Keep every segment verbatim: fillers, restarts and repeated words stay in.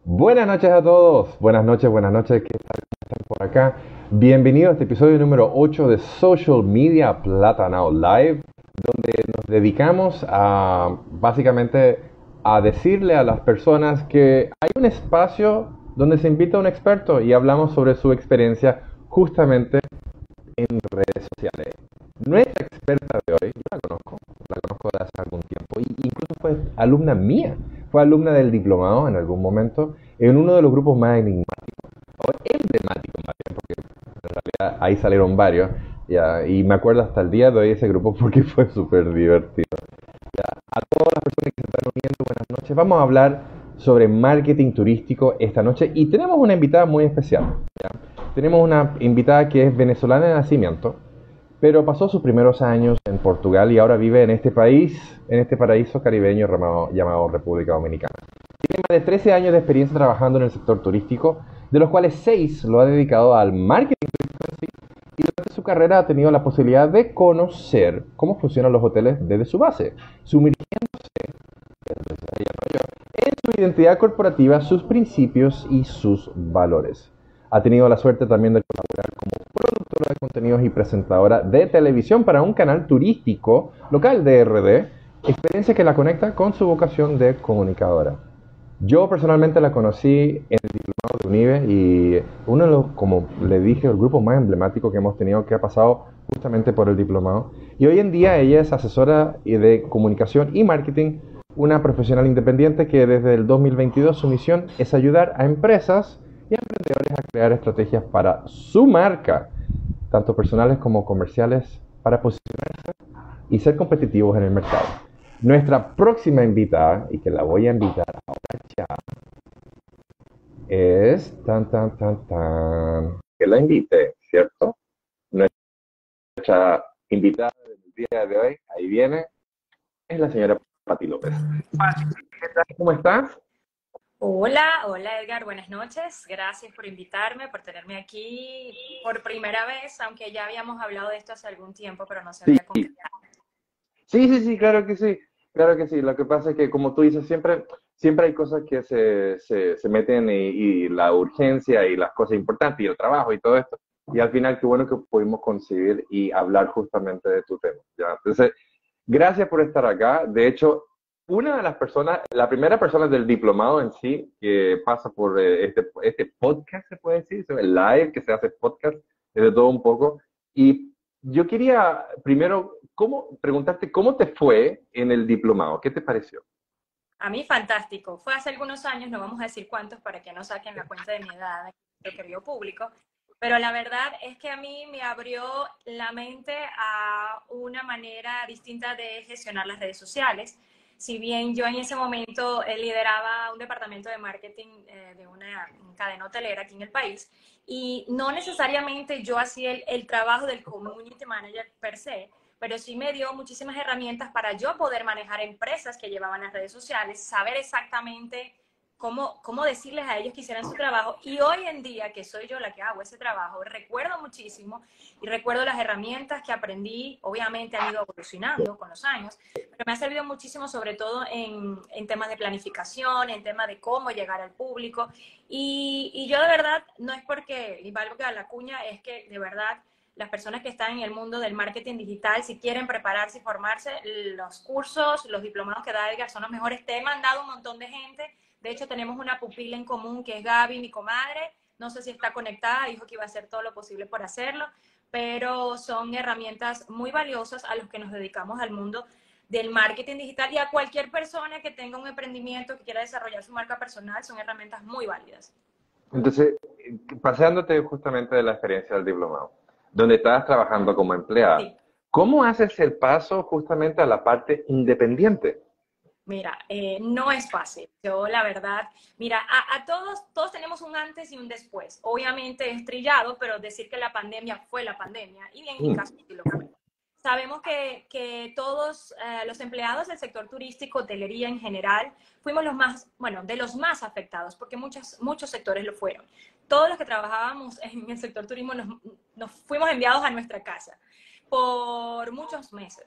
Buenas noches a todos, buenas noches, buenas noches, ¿qué tal? ¿Cómo están por acá? Bienvenidos a este episodio número ocho de Social Media Plata Now Live, donde nos dedicamos a básicamente a decirle a las personas que hay un espacio donde se invita a un experto y hablamos sobre su experiencia justamente en redes sociales. Nuestra experta de hoy, yo la conozco, la conozco de hace algún tiempo, y incluso fue alumna mía, fue alumna del diplomado en algún momento, en uno de los grupos más enigmáticos, o emblemáticos más bien, porque en realidad ahí salieron varios, ya, y me acuerdo hasta el día de hoy ese grupo porque fue súper divertido. Ya, a todas las personas que se están uniendo, buenas noches, vamos a hablar sobre marketing turístico esta noche, y tenemos una invitada muy especial, ¿ya? Tenemos una invitada que es venezolana de nacimiento, pero pasó sus primeros años en Portugal y ahora vive en este país, en este paraíso caribeño llamado, llamado República Dominicana. Tiene más de trece años de experiencia trabajando en el sector turístico, de los cuales seis lo ha dedicado al marketing turístico en sí, y durante su carrera ha tenido la posibilidad de conocer cómo funcionan los hoteles desde su base, sumergiéndose en su identidad corporativa, sus principios y sus valores. Ha tenido la suerte también de colaborar como productora de contenidos y presentadora de televisión para un canal turístico local de R D, experiencia que la conecta con su vocación de comunicadora. Yo personalmente la conocí en el diplomado de UNIBE y uno de los, como le dije, el grupo más emblemático que hemos tenido que ha pasado justamente por el diplomado. Y hoy en día ella es asesora de comunicación y marketing, una profesional independiente que desde el dos mil veintidós su misión es ayudar a empresas y a emprendedores a crear estrategias para su marca, tanto personales como comerciales, para posicionarse y ser competitivos en el mercado. Nuestra próxima invitada, y que la voy a invitar ahora ya, es tan tan tan tan que la invite, ¿cierto? Nuestra invitada del día de hoy, ahí viene, es la señora Pati López. Pati, ¿qué tal? ¿Cómo estás? Hola, hola Edgar, buenas noches. Gracias por invitarme, por tenerme aquí por primera vez, aunque ya habíamos hablado de esto hace algún tiempo, pero no se Sí, había concretado. sí, sí, sí, claro que sí, claro que sí. Lo que pasa es que, como tú dices, siempre, siempre hay cosas que se, se, se meten y, y la urgencia y las cosas importantes y el trabajo y todo esto. Y al final, qué bueno que pudimos conseguir y hablar justamente de tu tema, ¿ya? Entonces, gracias por estar acá. De hecho, una de las personas, la primera persona del diplomado en sí que pasa por eh, este, este podcast, se puede decir, el live que se hace podcast, es de todo un poco. Y yo quería primero cómo, preguntarte cómo te fue en el diplomado, ¿qué te pareció? A mí fantástico. Fue hace algunos años, no vamos a decir cuántos para que no saquen la cuenta de mi edad, lo querido público, pero la verdad es que a mí me abrió la mente a una manera distinta de gestionar las redes sociales. Si bien yo en ese momento eh, lideraba un departamento de marketing eh, de una cadena hotelera aquí en el país, y no necesariamente yo hacía el, el trabajo del community manager per se, pero sí me dio muchísimas herramientas para yo poder manejar empresas que llevaban las redes sociales, saber exactamente cómo, cómo decirles a ellos que hicieran su trabajo. Y hoy en día, que soy yo la que hago ese trabajo, recuerdo muchísimo y recuerdo las herramientas que aprendí. Obviamente han ido evolucionando con los años, pero me ha servido muchísimo, sobre todo en, en temas de planificación, en temas de cómo llegar al público. Y, y yo de verdad, no es porque, y valga la cuña, es que de verdad las personas que están en el mundo del marketing digital, si quieren prepararse y formarse, los cursos, los diplomados que da Edgar son los mejores. Te he mandado un montón de gente. De hecho, tenemos una pupila en común que es Gaby, mi comadre. No sé si está conectada, dijo que iba a hacer todo lo posible por hacerlo, pero son herramientas muy valiosas a los que nos dedicamos al mundo del marketing digital, y a cualquier persona que tenga un emprendimiento, que quiera desarrollar su marca personal, son herramientas muy válidas. Entonces, paseándote justamente de la experiencia del diplomado, donde estabas trabajando como empleada, Sí. ¿cómo haces el paso justamente a la parte independiente? Mira, eh, no es fácil. Yo, la verdad, mira, a, a, todos, todos tenemos un antes y un después. Obviamente es trillado, pero decir que la pandemia fue la pandemia, y bien, en mi Mm, caso sí lo fue. Sabemos que, que todos eh, los empleados del sector turístico, hotelería en general, fuimos los más, bueno, de los más afectados, porque muchos, muchos sectores lo fueron. Todos los que trabajábamos en el sector turismo nos, nos fuimos enviados a nuestra casa por muchos meses.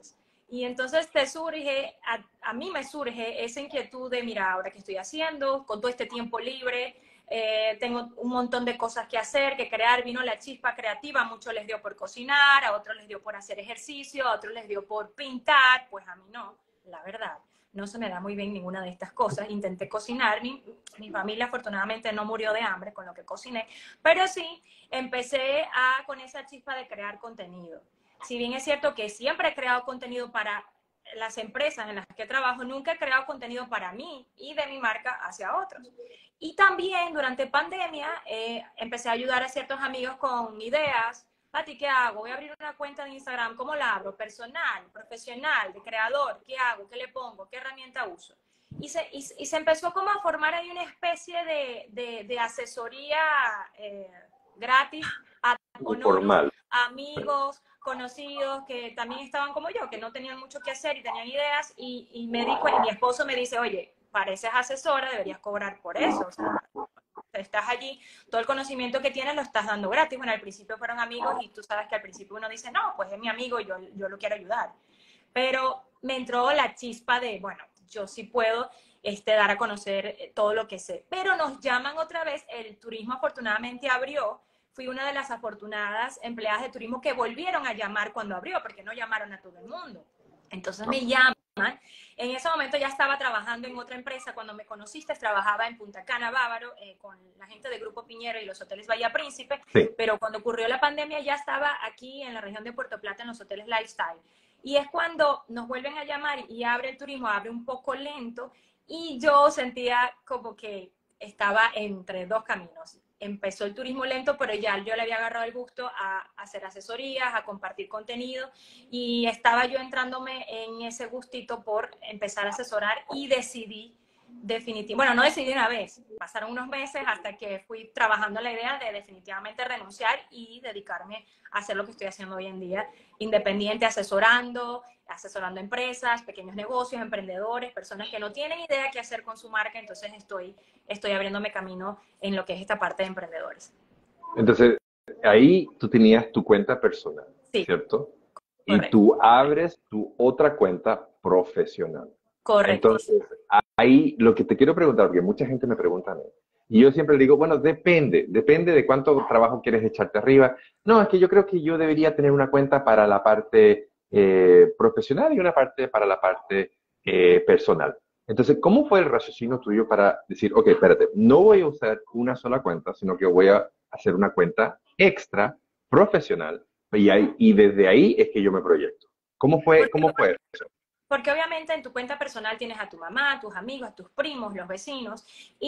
Y entonces te surge, a, a mí me surge esa inquietud de, mira, ahora qué estoy haciendo, con todo este tiempo libre, eh, tengo un montón de cosas que hacer, que crear, vino la chispa creativa, a muchos les dio por cocinar, a otros les dio por hacer ejercicio, a otros les dio por pintar, pues a mí no, la verdad. No se me da muy bien ninguna de estas cosas. Intenté cocinar, mi, mi familia afortunadamente no murió de hambre con lo que cociné, pero sí empecé a, con esa chispa de crear contenido. Si bien es cierto que siempre he creado contenido para las empresas en las que trabajo, nunca he creado contenido para mí y de mi marca hacia otros. Y también durante pandemia eh, empecé a ayudar a ciertos amigos con ideas. Pati, ¿qué hago? Voy a abrir una cuenta de Instagram. ¿Cómo la abro? Personal, profesional, de creador. ¿Qué hago? ¿Qué le pongo? ¿Qué herramienta uso? Y se, y, y se empezó como a formar ahí una especie de, de, de asesoría eh, gratis a Informal. amigos, conocidos que también estaban como yo, que no tenían mucho que hacer y tenían ideas, y, y me dijo, y mi esposo me dice, oye, pareces asesora, deberías cobrar por eso, o sea, estás allí, todo el conocimiento que tienes lo estás dando gratis. Bueno, al principio fueron amigos y tú sabes que al principio uno dice, no, pues es mi amigo y yo, yo lo quiero ayudar. Pero me entró la chispa de, bueno, yo sí puedo este, dar a conocer todo lo que sé. Pero nos llaman otra vez, el turismo afortunadamente abrió. Fui una de las afortunadas empleadas de turismo que volvieron a llamar cuando abrió, porque no llamaron a todo el mundo. Entonces me llaman. En ese momento ya estaba trabajando en otra empresa. Cuando me conociste, trabajaba en Punta Cana, Bávaro, eh, con la gente de Grupo Piñero y los hoteles Bahía Príncipe. Sí. Pero cuando ocurrió la pandemia ya estaba aquí en la región de Puerto Plata, en los hoteles Lifestyle. Y es cuando nos vuelven a llamar y abre el turismo, abre un poco lento. Y yo sentía como que estaba entre dos caminos. Empezó el turismo lento, pero ya yo le había agarrado el gusto a, a hacer asesorías, a compartir contenido, y estaba yo entrándome en ese gustito por empezar a asesorar y decidí definitivamente, bueno, no decidí una vez, pasaron unos meses hasta que fui trabajando la idea de definitivamente renunciar y dedicarme a hacer lo que estoy haciendo hoy en día, independiente, asesorando, asesorando empresas, pequeños negocios, emprendedores, personas que no tienen idea qué hacer con su marca. Entonces estoy, estoy abriéndome camino en lo que es esta parte de emprendedores. Entonces, ahí tú tenías tu cuenta personal, Sí, ¿cierto? correcto. Y tú abres tu otra cuenta profesional. Correcto. Entonces, ahí lo que te quiero preguntar, porque mucha gente me pregunta a mí, y yo siempre le digo, bueno, depende, depende de cuánto trabajo quieres echarte arriba. No, es que yo creo que yo debería tener una cuenta para la parte eh, profesional y una parte para la parte eh, personal. Entonces, ¿cómo fue el raciocinio tuyo para decir, ok, espérate, no voy a usar una sola cuenta, sino que voy a hacer una cuenta extra, profesional, y, ahí, y desde ahí es que yo me proyecto? ¿Cómo fue, cómo fue eso? Porque obviamente en tu cuenta personal tienes a tu mamá, a tus amigos, a tus primos, los vecinos,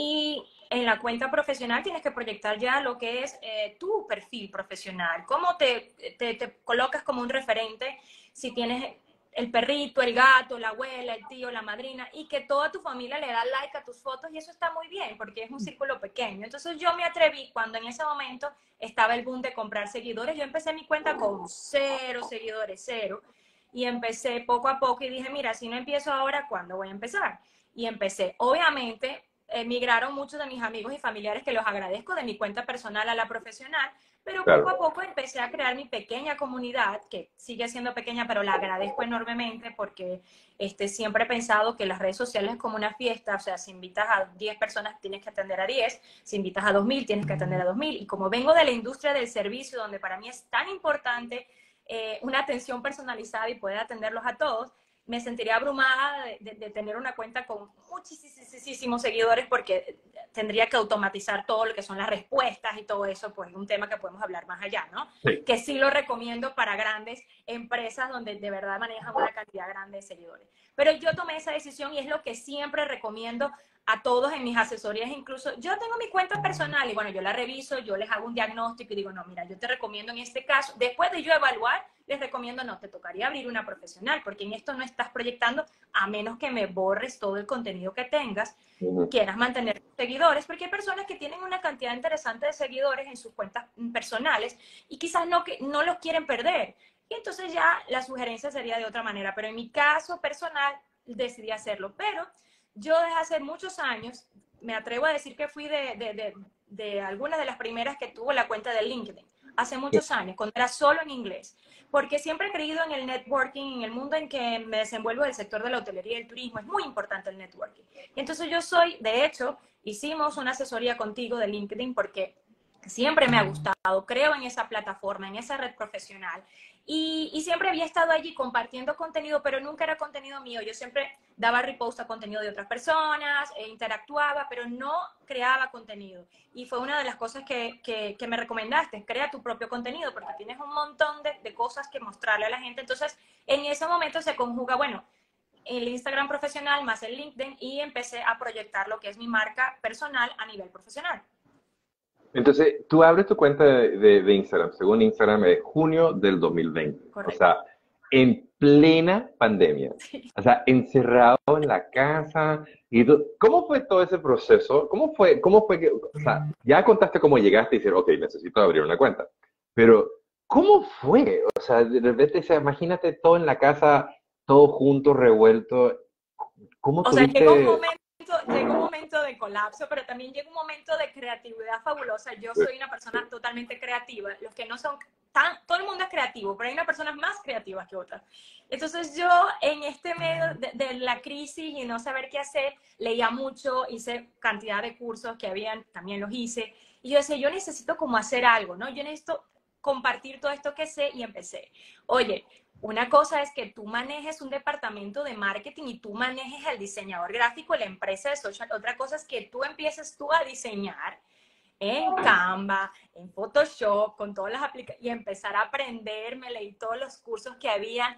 y en la cuenta profesional tienes que proyectar ya lo que es eh, tu perfil profesional, cómo te, te, te colocas como un referente, si tienes el perrito, el gato, la abuela, el tío, la madrina, y que toda tu familia le da like a tus fotos, y eso está muy bien, porque es un círculo pequeño. Entonces yo me atreví, cuando en ese momento estaba el boom de comprar seguidores, yo empecé mi cuenta con cero seguidores, cero, y empecé poco a poco y dije, mira, si no empiezo ahora, ¿cuándo voy a empezar? Y empecé. Obviamente, emigraron muchos de mis amigos y familiares, que los agradezco, de mi cuenta personal a la profesional, pero Claro. poco a poco empecé a crear mi pequeña comunidad, que sigue siendo pequeña, pero la agradezco enormemente, porque este, siempre he pensado que las redes sociales es como una fiesta. O sea, si invitas a diez personas, tienes que atender a diez, si invitas a dos mil, tienes que atender a dos mil, y como vengo de la industria del servicio, donde para mí es tan importante Eh, una atención personalizada y poder atenderlos a todos, me sentiría abrumada de, de, de tener una cuenta con muchísimos seguidores, porque tendría que automatizar todo lo que son las respuestas y todo eso, pues es un tema que podemos hablar más allá, ¿no? Sí. Que sí lo recomiendo para grandes empresas donde de verdad manejan una cantidad grande de seguidores. Pero yo tomé esa decisión y es lo que siempre recomiendo a todos en mis asesorías. Incluso yo tengo mi cuenta personal y bueno, yo la reviso, yo les hago un diagnóstico y digo, no, mira, yo te recomiendo en este caso, después de yo evaluar, les recomiendo, no, te tocaría abrir una profesional, porque en esto no estás proyectando, a menos que me borres todo el contenido que tengas, uh-huh. quieras mantener seguidores, porque hay personas que tienen una cantidad interesante de seguidores en sus cuentas personales y quizás no, que, no los quieren perder. Y entonces ya la sugerencia sería de otra manera, pero en mi caso personal decidí hacerlo. Pero yo desde hace muchos años, me atrevo a decir que fui de, de, de, de algunas de las primeras que tuvo la cuenta de LinkedIn. hace muchos años, cuando era solo en inglés, porque siempre he creído en el networking, en el mundo en que me desenvuelvo del sector de la hotelería y el turismo, es muy importante el networking. Y entonces yo soy, de hecho, hicimos una asesoría contigo de LinkedIn porque siempre me ha gustado, creo en esa plataforma, en esa red profesional. Y, y siempre había estado allí compartiendo contenido, pero nunca era contenido mío. Yo siempre daba repost a contenido de otras personas, e interactuaba, pero no creaba contenido. Y fue una de las cosas que, que, que me recomendaste, crea tu propio contenido, porque tienes un montón de, de cosas que mostrarle a la gente. Entonces, en ese momento se conjuga, bueno, el Instagram profesional más el LinkedIn, y empecé a proyectar lo que es mi marca personal a nivel profesional. Entonces, tú abres tu cuenta de, de, de Instagram, según Instagram, es junio del dos mil veinte. Correcto. O sea, en plena pandemia. Sí. O sea, encerrado en la casa. Y tú, ¿cómo fue todo ese proceso? ¿Cómo fue, cómo fue que, o sea, ya contaste cómo llegaste y decir, ok, necesito abrir una cuenta. Pero, ¿cómo fue? O sea, de repente, o sea, imagínate todo en la casa, todo junto, revuelto. ¿Cómo O sea, llegó un tuviste? momento, llegó un momento de colapso, pero también llegó un momento de creatividad fabulosa. Yo soy una persona totalmente creativa. Los que no son tan, todo el mundo es creativo, pero hay unas personas más creativas que otras. Entonces yo en este medio de, de la crisis y no saber qué hacer, leía mucho, hice cantidad de cursos que habían, también los hice. Y yo decía, yo necesito como hacer algo, ¿no? Yo necesito compartir todo esto que sé, y empecé. Oye, una cosa es que tú manejes un departamento de marketing y tú manejes al diseñador gráfico de la empresa de social. Otra cosa es que tú empieces tú a diseñar en Canva, en Photoshop, con todas las aplicaciones, y empezar a aprender. Me leí todos los cursos que habían,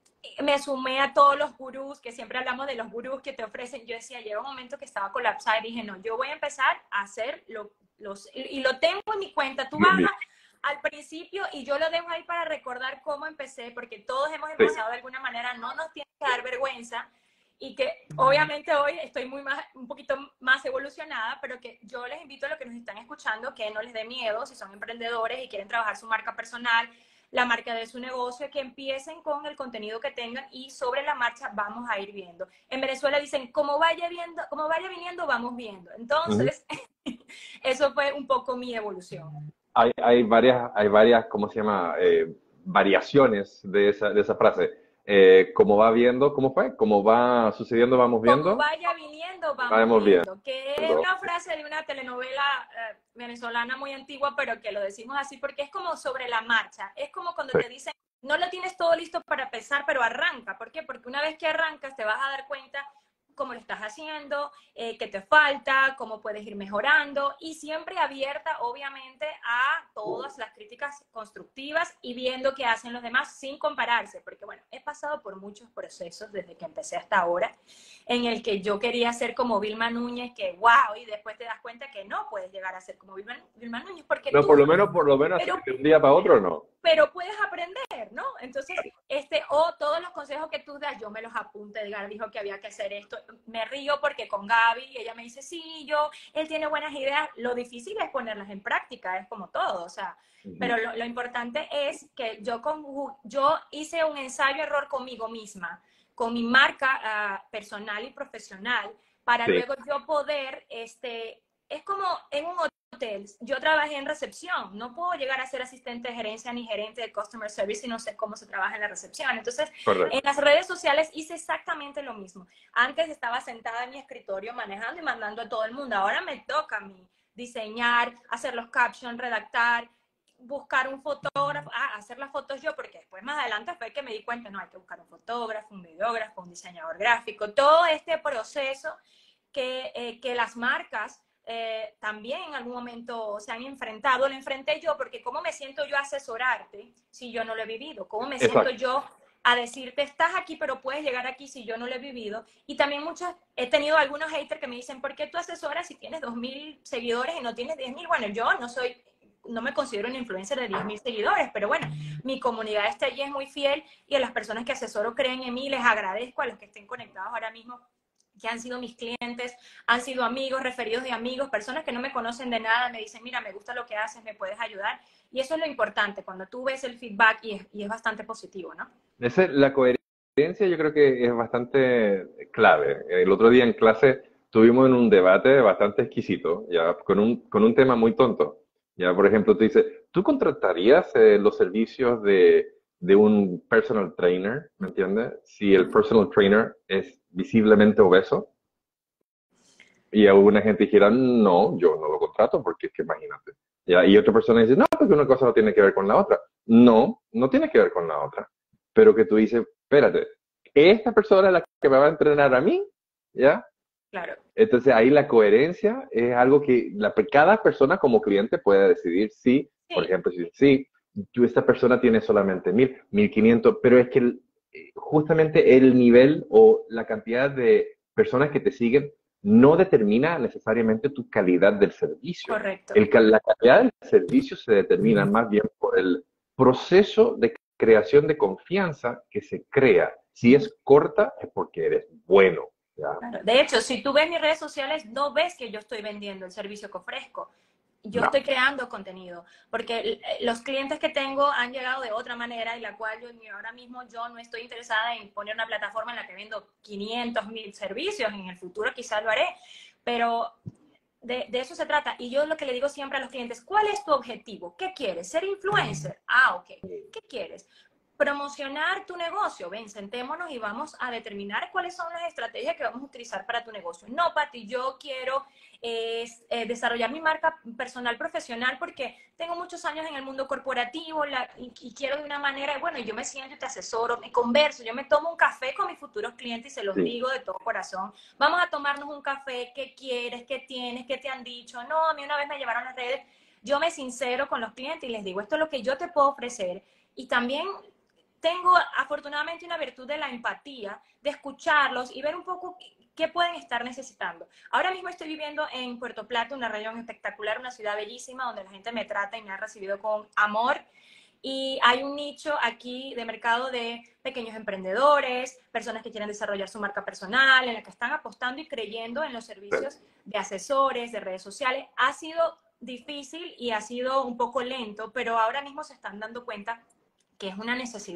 me sumé a todos los gurús, que siempre hablamos de los gurús que te ofrecen. Yo decía, llega un momento que estaba colapsada y dije, no, yo voy a empezar a hacer lo, los, y lo tengo en mi cuenta. Tú vas a, al principio, y yo lo dejo ahí para recordar cómo empecé, porque todos hemos empezado de alguna manera, no nos tiene que dar vergüenza, y que obviamente hoy estoy muy más, un poquito más evolucionada, pero que yo les invito a los que nos están escuchando que no les dé miedo si son emprendedores y quieren trabajar su marca personal, la marca de su negocio, que empiecen con el contenido que tengan y sobre la marcha vamos a ir viendo. En Venezuela dicen, como vaya viendo, como vaya viniendo, vamos viendo. Entonces, uh-huh. Eso fue un poco mi evolución. Hay, hay varias, hay varias, ¿cómo se llama? Eh, variaciones de esa, de esa frase. Eh, como va viendo, ¿cómo fue? Como va sucediendo, vamos viendo. Como vaya viniendo, vamos, vamos viendo. viendo. Que es una frase de una telenovela eh, venezolana muy antigua, pero que lo decimos así porque es como sobre la marcha. Es como cuando sí. te dicen, no lo tienes todo listo para empezar, pero arranca. ¿Por qué? Porque una vez que arrancas te vas a dar cuenta cómo lo estás haciendo, eh, qué te falta, cómo puedes ir mejorando, y siempre abierta, obviamente, a todas las críticas constructivas y viendo qué hacen los demás sin compararse, porque bueno, he pasado por muchos procesos desde que empecé hasta ahora, en el que yo quería ser como Vilma Núñez, que wow, y después te das cuenta que no puedes llegar a ser como Vilma, Vilma Núñez, porque no, tú, por lo menos, por lo menos, pero, de un día para otro no. Pero puedes aprender, ¿no? Entonces, este, o oh, todos los consejos que tú das, yo me los apunté. Edgar dijo que había que hacer esto. Me río porque con Gaby, ella me dice, sí, yo, él tiene buenas ideas. Lo difícil es ponerlas en práctica, es como todo, o sea. Uh-huh. Pero lo, lo importante es que yo, con, yo hice un ensayo-error conmigo misma, con mi marca uh, personal y profesional, para sí. luego yo poder, este, es como en un hotel, yo trabajé en recepción, no puedo llegar a ser asistente de gerencia ni gerente de customer service y no sé cómo se trabaja en la recepción. Entonces, correcto. En las redes sociales hice exactamente lo mismo. Antes estaba sentada en mi escritorio manejando y mandando a todo el mundo. Ahora me toca a mí diseñar, hacer los captions, redactar, buscar un fotógrafo, ah, hacer las fotos yo, porque después más adelante fue que me di cuenta, no, hay que buscar un fotógrafo, un videógrafo, un diseñador gráfico, todo este proceso que, eh, que las marcas Eh, también en algún momento se han enfrentado. Lo enfrenté yo porque ¿cómo me siento yo a asesorarte si yo no lo he vivido? ¿Cómo me Exacto. siento yo a decirte, estás aquí pero puedes llegar aquí si yo no lo he vivido? Y también muchos, he tenido algunos haters que me dicen, ¿por qué tú asesoras si tienes dos mil seguidores y no tienes diez mil? Bueno, yo no soy, no me considero una influencer de diez mil seguidores, pero bueno, mi comunidad está allí, es muy fiel, y a las personas que asesoro creen en mí, les agradezco, a los que estén conectados ahora mismo, que han sido mis clientes, han sido amigos, referidos de amigos, personas que no me conocen de nada, me dicen, mira, me gusta lo que haces, me puedes ayudar. Y eso es lo importante, cuando tú ves el feedback y es, y es bastante positivo, ¿no? Esa, la coherencia yo creo que es bastante clave. El otro día en clase tuvimos un debate bastante exquisito, ya, con un, con un tema muy tonto. Ya, por ejemplo, tú dices, ¿tú contratarías eh, los servicios de, de un personal trainer, ¿me entiendes? Si el personal trainer es visiblemente obeso y alguna gente dijera, no, yo no lo contrato porque es que imagínate. Ya, y otra persona dice, no, porque una cosa no tiene que ver con la otra. No, no tiene que ver con la otra. Pero que tú dices, espérate, esta persona es la que me va a entrenar a mí, ¿ya? Claro. Entonces ahí la coherencia es algo que la, cada persona como cliente puede decidir si, por Sí, ejemplo, si sí, tú, esta persona tiene solamente mil, mil quinientos, pero es que el, justamente el nivel o la cantidad de personas que te siguen no determina necesariamente tu calidad del servicio. correcto. El, la calidad del servicio se determina más bien por el proceso de creación de confianza que se crea. Si es corta es porque eres bueno. ¿Ya? Claro. De hecho, si tú ves mis redes sociales, no ves que yo estoy vendiendo el servicio que ofrezco. Yo No. estoy creando contenido, porque los clientes que tengo han llegado de otra manera y la cual yo ahora mismo yo no estoy interesada en poner una plataforma en la que vendo quinientos mil servicios, en el futuro quizás lo haré, pero de, de eso se trata. Y yo lo que le digo siempre a los clientes, ¿cuál es tu objetivo? ¿Qué quieres? ¿Ser influencer? Ah, ok. ¿Qué quieres? Promocionar tu negocio. Ven, sentémonos y vamos a determinar cuáles son las estrategias que vamos a utilizar para tu negocio. No, Pati, yo quiero eh, eh, desarrollar mi marca personal profesional porque tengo muchos años en el mundo corporativo la, y, y quiero de una manera, bueno, yo me siento y te asesoro, me converso, yo me tomo un café con mis futuros clientes y se los Sí. digo de todo corazón. Vamos a tomarnos un café, ¿qué quieres? ¿Qué tienes? ¿Qué te han dicho? No, a mí una vez me llevaron las redes. Yo me sincero con los clientes y les digo, esto es lo que yo te puedo ofrecer. Y también tengo afortunadamente una virtud de la empatía, de escucharlos y ver un poco qué pueden estar necesitando. Ahora mismo estoy viviendo en Puerto Plata, una región espectacular, una ciudad bellísima, donde la gente me trata y me ha recibido con amor. Y hay un nicho aquí de mercado de pequeños emprendedores, personas que quieren desarrollar su marca personal, en la que están apostando y creyendo en los servicios de asesores, de redes sociales. Ha sido difícil y ha sido un poco lento, pero ahora mismo se están dando cuenta que es una necesidad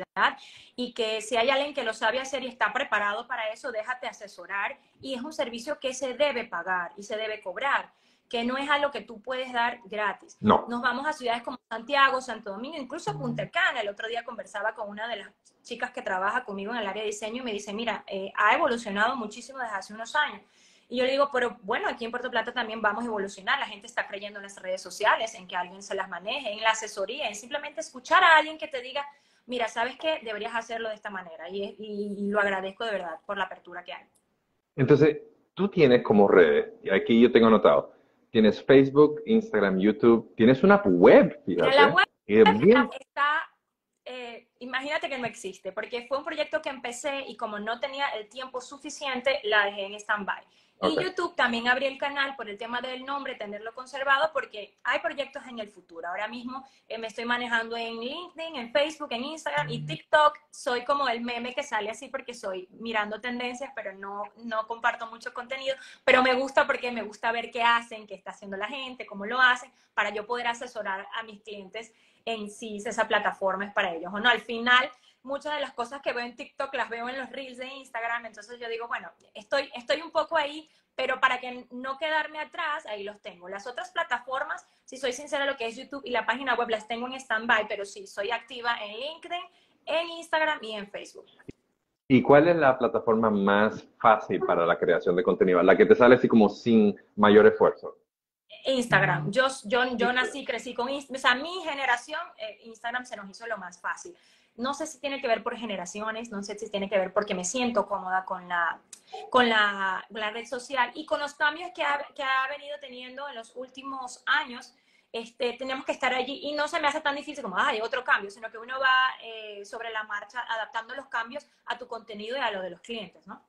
y que si hay alguien que lo sabe hacer y está preparado para eso, déjate asesorar, y es un servicio que se debe pagar y se debe cobrar, que no es algo que tú puedes dar gratis. No. Nos vamos a ciudades como Santiago, Santo Domingo, incluso Punta Cana. El otro día conversaba con una de las chicas que trabaja conmigo en el área de diseño y me dice, mira, eh, ha evolucionado muchísimo desde hace unos años. Y yo le digo, pero bueno, aquí en Puerto Plata también vamos a evolucionar. La gente está creyendo en las redes sociales, en que alguien se las maneje, en la asesoría, en simplemente escuchar a alguien que te diga, mira, ¿sabes qué? Deberías hacerlo de esta manera. Y, y, y lo agradezco de verdad por la apertura que hay. Entonces, tú tienes como redes, y aquí yo tengo anotado, tienes Facebook, Instagram, YouTube, tienes una web, Mira, la fíjate. web Y bien. está, está eh, imagínate que no existe, porque fue un proyecto que empecé y como no tenía el tiempo suficiente, la dejé en stand-by. Y Okay. YouTube también abrí el canal por el tema del nombre, tenerlo conservado, porque hay proyectos en el futuro. Ahora mismo eh, me estoy manejando en LinkedIn, en Facebook, en Instagram y TikTok. Soy como el meme que sale así porque soy mirando tendencias, pero no, no comparto mucho contenido. Pero me gusta porque me gusta ver qué hacen, qué está haciendo la gente, cómo lo hacen, para yo poder asesorar a mis clientes en si esa plataforma es para ellos o no. Al final, muchas de las cosas que veo en TikTok las veo en los reels de Instagram, entonces yo digo, bueno, estoy, estoy un poco ahí, pero para que no quedarme atrás, ahí los tengo. Las otras plataformas, si soy sincera, lo que es YouTube y la página web las tengo en stand-by, pero sí, soy activa en LinkedIn, en Instagram y en Facebook. ¿Y cuál es la plataforma más fácil para la creación de contenido? La que te sale así como sin mayor esfuerzo. Instagram. Yo, yo, yo nací, crecí con Instagram. O sea, mi generación, eh, Instagram se nos hizo lo más fácil. No sé si tiene que ver por generaciones, no sé si tiene que ver porque me siento cómoda con la, con la, la red social y con los cambios que ha, que ha venido teniendo en los últimos años. Este, tenemos que estar allí y no se me hace tan difícil como, ay, otro cambio, sino que uno va eh, sobre la marcha adaptando los cambios a tu contenido y a lo de los clientes, ¿no?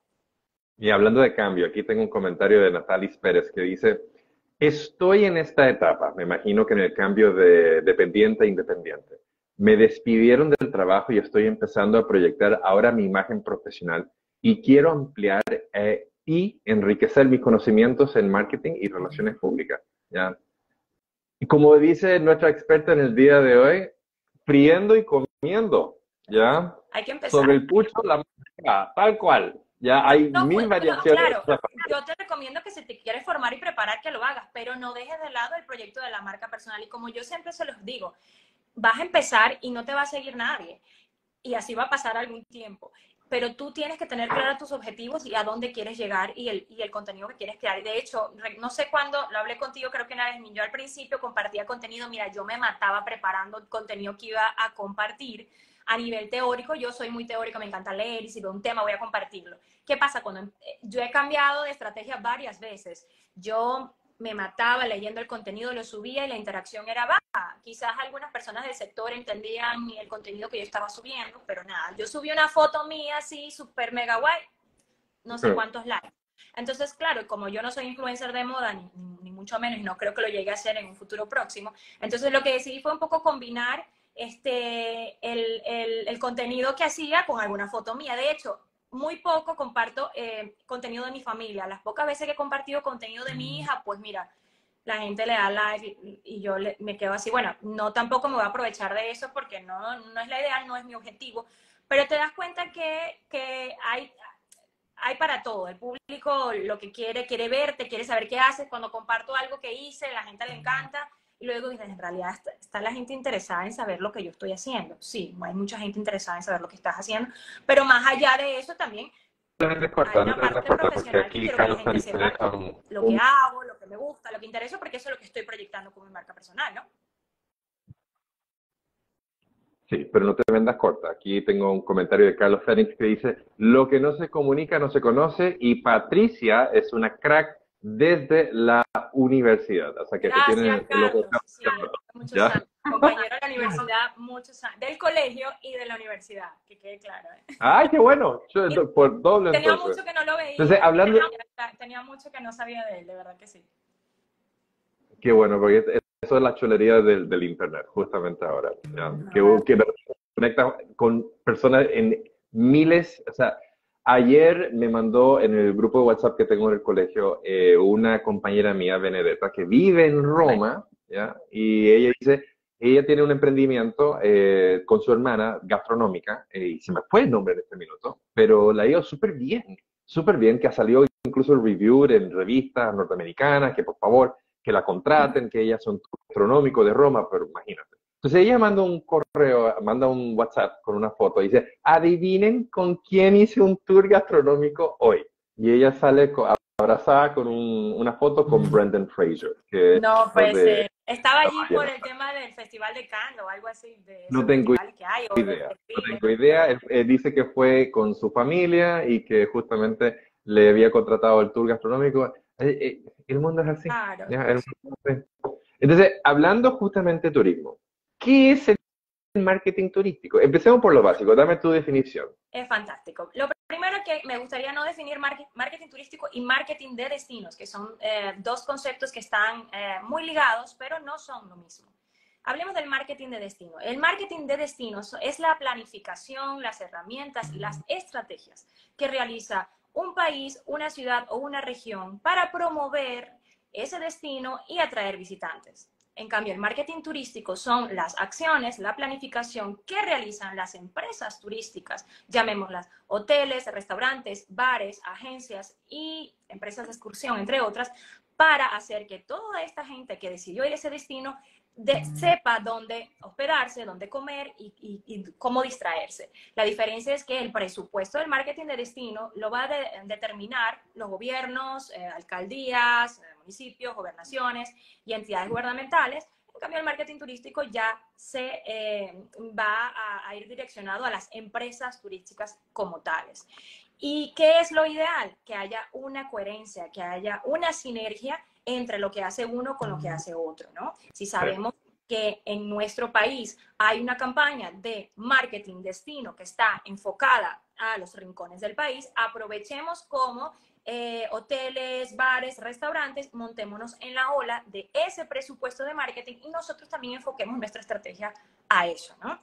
Y hablando de cambio, aquí tengo un comentario de Natalis Pérez que dice, estoy en esta etapa, me imagino que en el cambio de dependiente a independiente. Me despidieron del trabajo y estoy empezando a proyectar ahora mi imagen profesional y quiero ampliar eh, y enriquecer mis conocimientos en marketing y relaciones públicas. ¿Ya? Y como dice nuestra experta en el día de hoy, friendo y comiendo, ¿ya? Hay que empezar. Sobre el pucho, la marca, tal cual. Ya hay No, mil pues, no, variaciones. claro, yo te recomiendo que si te quieres formar y preparar, que lo hagas, pero no dejes de lado el proyecto de la marca personal. Y como yo siempre se los digo, vas a empezar y no te va a seguir nadie. Y así va a pasar algún tiempo. Pero tú tienes que tener claros tus objetivos y a dónde quieres llegar y el, y el contenido que quieres crear. De hecho, no sé cuándo, lo hablé contigo, creo que una vez, yo al principio compartía contenido, mira, yo me mataba preparando el contenido que iba a compartir. A nivel teórico, yo soy muy teórica, me encanta leer y si veo un tema voy a compartirlo. ¿Qué pasa? Cuando yo he cambiado de estrategia varias veces, yo me mataba leyendo el contenido, lo subía y la interacción era baja. Quizás algunas personas del sector entendían el contenido que yo estaba subiendo, pero nada, yo subí una foto mía así, súper mega guay, no sé cuántos likes. Entonces, claro, como yo no soy influencer de moda, ni, ni, ni mucho menos, y no creo que lo llegue a hacer en un futuro próximo, entonces lo que decidí fue un poco combinar este, el, el, el contenido que hacía con alguna foto mía. De hecho, muy poco comparto eh, contenido de mi familia. Las pocas veces que he compartido contenido de mi hija, pues mira, la gente le da like y, y yo le, me quedo así. Bueno, no tampoco me voy a aprovechar de eso porque no, no es la idea, no es mi objetivo. Pero te das cuenta que, que hay, hay para todo. El público lo que quiere, quiere verte, quiere saber qué haces. Cuando comparto algo que hice, la gente le encanta. Y luego dices, en realidad está, está la gente interesada en saber lo que yo estoy haciendo. Sí, hay mucha gente interesada en saber lo que estás haciendo. Pero más allá de eso también hay una parte profesional que quiero que la gente sepa lo que hago, lo que me gusta, lo que interesa, porque eso es lo que estoy proyectando como mi marca personal, ¿no? Sí, pero no te vendas corta. Aquí tengo un comentario de Carlos Fénix que dice, lo que no se comunica no se conoce y Patricia es una crack desde la universidad. O sea que Gracias, te tienen Carlos. lo Sí, muchos ¿Ya? años. Compañero de la universidad, muchos años. Del colegio y de la universidad, que quede claro. ¿eh? ¡Ay, qué bueno! Yo, por doble Tenía entonces. mucho que no lo veía. Entonces, hablando... Tenía, tenía mucho que no sabía de él, de verdad que sí. Qué bueno, porque eso es la chulería del, del Internet, justamente ahora. ¿Ya? Que, que conecta con personas en miles, o sea, ayer me mandó en el grupo de WhatsApp que tengo en el colegio eh, una compañera mía, Benedetta, que vive en Roma, ¿ya? Y ella dice, ella tiene un emprendimiento eh, con su hermana gastronómica, eh, y se me fue el nombre en este minuto, pero la ha ido súper bien, súper bien, que ha salido incluso el review en revistas norteamericanas, que por favor, que la contraten, que ella es un gastronómico de Roma, pero imagínate. Entonces ella manda un correo, manda un WhatsApp con una foto y dice, adivinen con quién hice un tour gastronómico hoy. Y ella sale abrazada con un, una foto con Brendan Fraser. Que no, pues de, eh, estaba allí por el tema del Festival de Cannes o algo así, de no tengo que hay. O idea, no tengo idea. Él, él dice que fue con su familia y que justamente le había contratado el tour gastronómico. El mundo es así. Claro. ¿Ya? El mundo es así. Entonces, hablando justamente de turismo, ¿qué es el marketing turístico? Empecemos por lo básico, dame tu definición. Es fantástico. Lo primero que me gustaría no definir marketing turístico y marketing de destinos, que son eh, dos conceptos que están eh, muy ligados, pero no son lo mismo. Hablemos del marketing de destino. El marketing de destinos es la planificación, las herramientas y las estrategias que realiza un país, una ciudad o una región para promover ese destino y atraer visitantes. En cambio, el marketing turístico son las acciones, la planificación que realizan las empresas turísticas, llamémoslas hoteles, restaurantes, bares, agencias y empresas de excursión, entre otras, para hacer que toda esta gente que decidió ir a ese destino de, sepa dónde hospedarse, dónde comer y, y, y cómo distraerse. La diferencia es que el presupuesto del marketing de destino lo va a de, determinar los gobiernos, eh, alcaldías, eh, municipios, gobernaciones y entidades gubernamentales. En cambio, el marketing turístico ya se eh, va a, a ir direccionado a las empresas turísticas como tales. ¿Y qué es lo ideal? Que haya una coherencia, que haya una sinergia entre lo que hace uno con lo que hace otro, ¿no? Si sabemos que en nuestro país hay una campaña de marketing destino que está enfocada a los rincones del país, aprovechemos como eh, hoteles, bares, restaurantes, montémonos en la ola de ese presupuesto de marketing y nosotros también enfoquemos nuestra estrategia a eso, ¿no?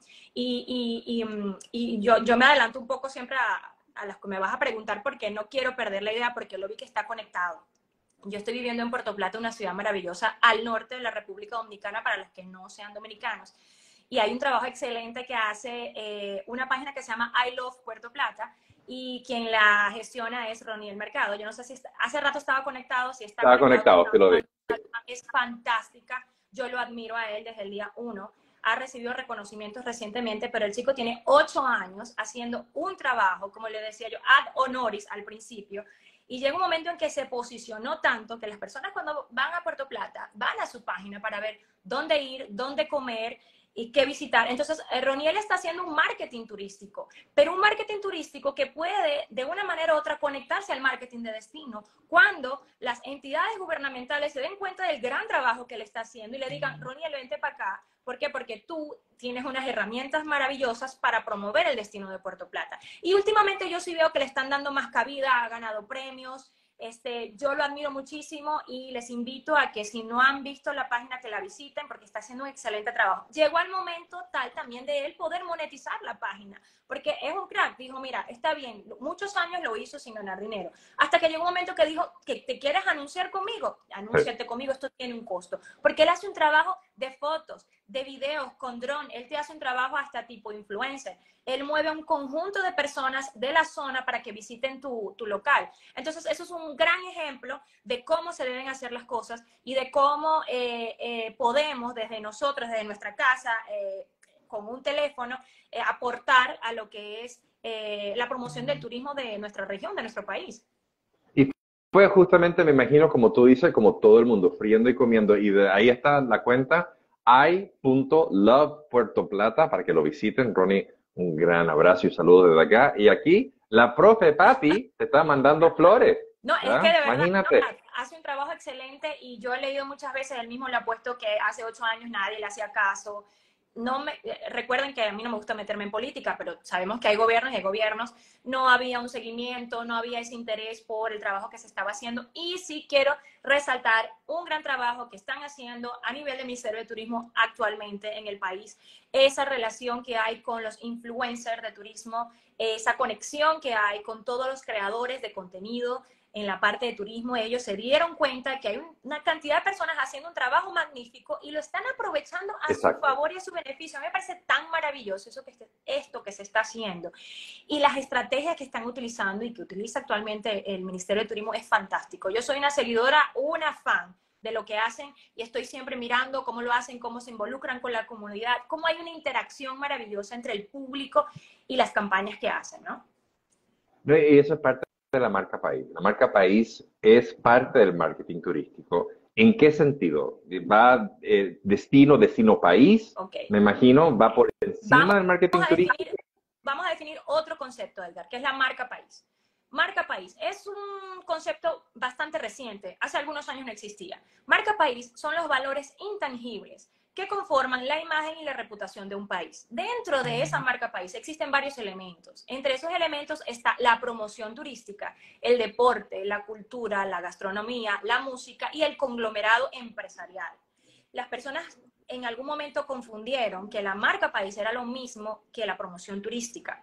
Y, y, y, y yo, yo me adelanto un poco siempre a a las que me vas a preguntar porque no quiero perder la idea porque lo vi que está conectado. Yo estoy viviendo en Puerto Plata, una ciudad maravillosa al norte de la República Dominicana para los que no sean dominicanos. y hay un trabajo excelente que hace eh, una página que se llama I Love Puerto Plata, y quien la gestiona es Roniel Mercado. Yo no sé si está, hace rato estaba conectado, si está Estaba conectado. conectado, te lo digo. Es fantástica, yo lo admiro a él desde el día uno. Ha recibido reconocimientos recientemente, pero el chico tiene ocho años haciendo un trabajo, como le decía yo, ad honoris al principio, y llega un momento en que se posicionó tanto que las personas cuando van a Puerto Plata van a su página para ver dónde ir, dónde comer y qué visitar. Entonces, Roniel está haciendo un marketing turístico, pero un marketing turístico que puede, de una manera u otra, conectarse al marketing de destino cuando las entidades gubernamentales se den cuenta del gran trabajo que él está haciendo y le digan, Roniel, vente para acá. ¿Por qué? Porque tú tienes unas herramientas maravillosas para promover el destino de Puerto Plata. Y últimamente yo sí veo que le están dando más cabida, ha ganado premios. Este, yo lo admiro muchísimo y les invito a que si no han visto la página que la visiten porque está haciendo un excelente trabajo. Llegó el momento tal también de él poder monetizar la página, porque es un crack. Dijo, mira, está bien, muchos años lo hizo sin ganar dinero, hasta que llegó un momento que dijo, que te quieres anunciar conmigo, anúnciate conmigo, esto tiene un costo, porque él hace un trabajo de fotos, de videos con dron, él te hace un trabajo hasta tipo influencer. Él mueve un conjunto de personas de la zona para que visiten tu, tu local. Entonces, eso es un gran ejemplo de cómo se deben hacer las cosas y de cómo eh, eh, podemos, desde nosotros, desde nuestra casa, eh, con un teléfono, eh, aportar a lo que es eh, la promoción del turismo de nuestra región, de nuestro país. Y fue justamente, me imagino, como tú dices, como todo el mundo, friendo y comiendo. Y de ahí está la cuenta i punto love Puerto Plata para que lo visiten. Ronnie, un gran abrazo y saludo desde acá. Y aquí, la profe Patti te está mandando flores. No, ¿verdad? Es que de verdad, Imagínate. no, hace un trabajo excelente y yo he leído muchas veces, él mismo le ha puesto que hace ocho años nadie le hacía caso. No me, recuerden que a mí no me gusta meterme en política, pero sabemos que hay gobiernos y hay gobiernos. No había un seguimiento, no había ese interés por el trabajo que se estaba haciendo. Y sí quiero resaltar un gran trabajo que están haciendo a nivel del Ministerio de Turismo actualmente en el país. Esa relación que hay con los influencers de turismo, esa conexión que hay con todos los creadores de contenido en la parte de turismo. Ellos se dieron cuenta que hay una cantidad de personas haciendo un trabajo magnífico y lo están aprovechando a Exacto. su favor y a su beneficio. A mí me parece tan maravilloso eso que este, esto que se está haciendo. Y las estrategias que están utilizando y que utiliza actualmente el Ministerio de Turismo es fantástico. Yo soy una seguidora, una fan de lo que hacen y estoy siempre mirando cómo lo hacen, cómo se involucran con la comunidad, cómo hay una interacción maravillosa entre el público y las campañas que hacen, ¿no? No, y eso es parte de la marca país. La marca país es parte del marketing turístico. ¿En qué sentido? ¿Va eh, destino, destino país? Okay. Me imagino, ¿va por encima vamos, del marketing vamos turístico? Definir, vamos a definir otro concepto, Edgar, que es la marca país. Marca país es un concepto bastante reciente. Hace algunos años no existía. Marca país son los valores intangibles que conforman la imagen y la reputación de un país. Dentro de esa marca país existen varios elementos. Entre esos elementos está la promoción turística, el deporte, la cultura, la gastronomía, la música y el conglomerado empresarial. Las personas en algún momento confundieron que la marca país era lo mismo que la promoción turística.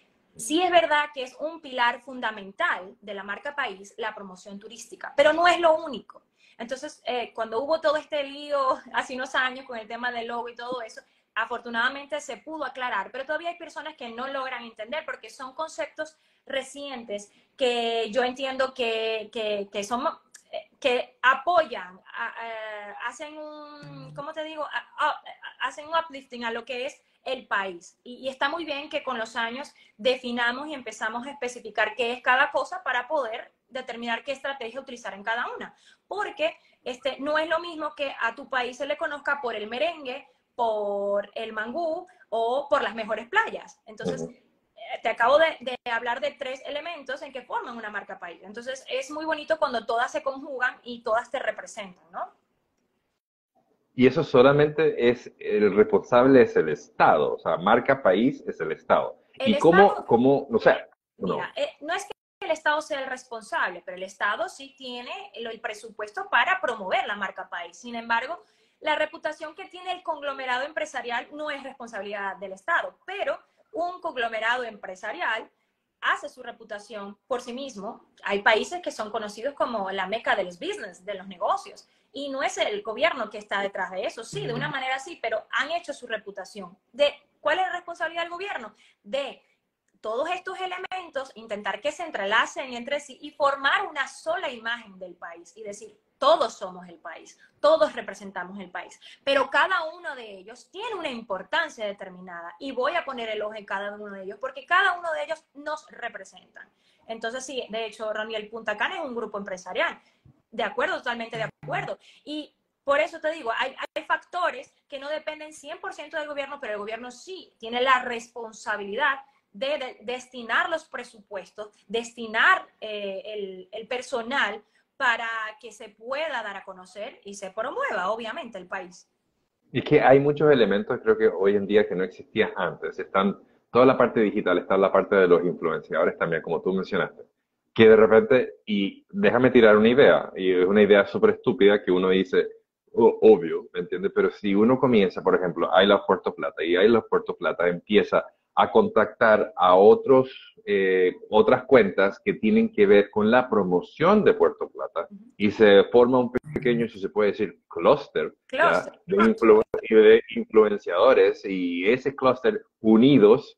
Sí es verdad que es un pilar fundamental de la marca país la promoción turística, pero no es lo único. Entonces, eh, cuando hubo todo este lío hace unos años con el tema del logo y todo eso, afortunadamente se pudo aclarar, pero todavía hay personas que no logran entender porque son conceptos recientes que yo entiendo que, que, que son, eh, que apoyan, a, a, hacen un, ¿cómo te digo? A, a, hacen un uplifting a lo que es el país. Y, y está muy bien que con los años definamos y empezamos a especificar qué es cada cosa para poder determinar qué estrategia utilizar en cada una. Porque este, no es lo mismo que a tu país se le conozca por el merengue, por el mangú o por las mejores playas. Entonces, uh-huh. te acabo de, de hablar de tres elementos en que forman una marca país. Entonces, es muy bonito cuando todas se conjugan y todas te representan, ¿no? Y eso solamente es, el responsable es el Estado, o sea, marca país es el Estado. El ¿Y Estado, cómo, cómo, o sea, mira, no. eh, no es que el Estado sea el responsable, pero el Estado sí tiene el, el presupuesto para promover la marca país. Sin embargo, la reputación que tiene el conglomerado empresarial no es responsabilidad del Estado, pero un conglomerado empresarial hace su reputación por sí mismo. Hay países que son conocidos como la meca de los business, de los negocios. Y no es el gobierno que está detrás de eso, sí, de una manera sí, pero han hecho su reputación. ¿De cuál es la responsabilidad del gobierno? De todos estos elementos, intentar que se entrelacen entre sí y formar una sola imagen del país y decir, todos somos el país, todos representamos el país, pero cada uno de ellos tiene una importancia determinada y voy a poner el ojo en cada uno de ellos porque cada uno de ellos nos representan. Entonces sí, de hecho, Roniel, Punta Cana es un grupo empresarial, de acuerdo, totalmente de acuerdo. Y por eso te digo, hay, hay factores que no dependen cien por ciento del gobierno, pero el gobierno sí tiene la responsabilidad de, de destinar los presupuestos, destinar eh, el, el personal para que se pueda dar a conocer y se promueva, obviamente, el país. Y que hay muchos elementos, creo que hoy en día que no existían antes. Están toda la parte digital, está la parte de los influenciadores también, como tú mencionaste. Que de repente, y déjame tirar una idea, y es una idea súper estúpida que uno dice, oh, obvio, ¿me entiendes? Pero si uno comienza, por ejemplo, I Love Puerto Plata, y I Love Puerto Plata empieza a contactar a otros, eh, otras cuentas que tienen que ver con la promoción de Puerto Plata, y se forma un pequeño, si se puede decir, clúster Clúster. de, influ de influenciadores, y ese clúster unidos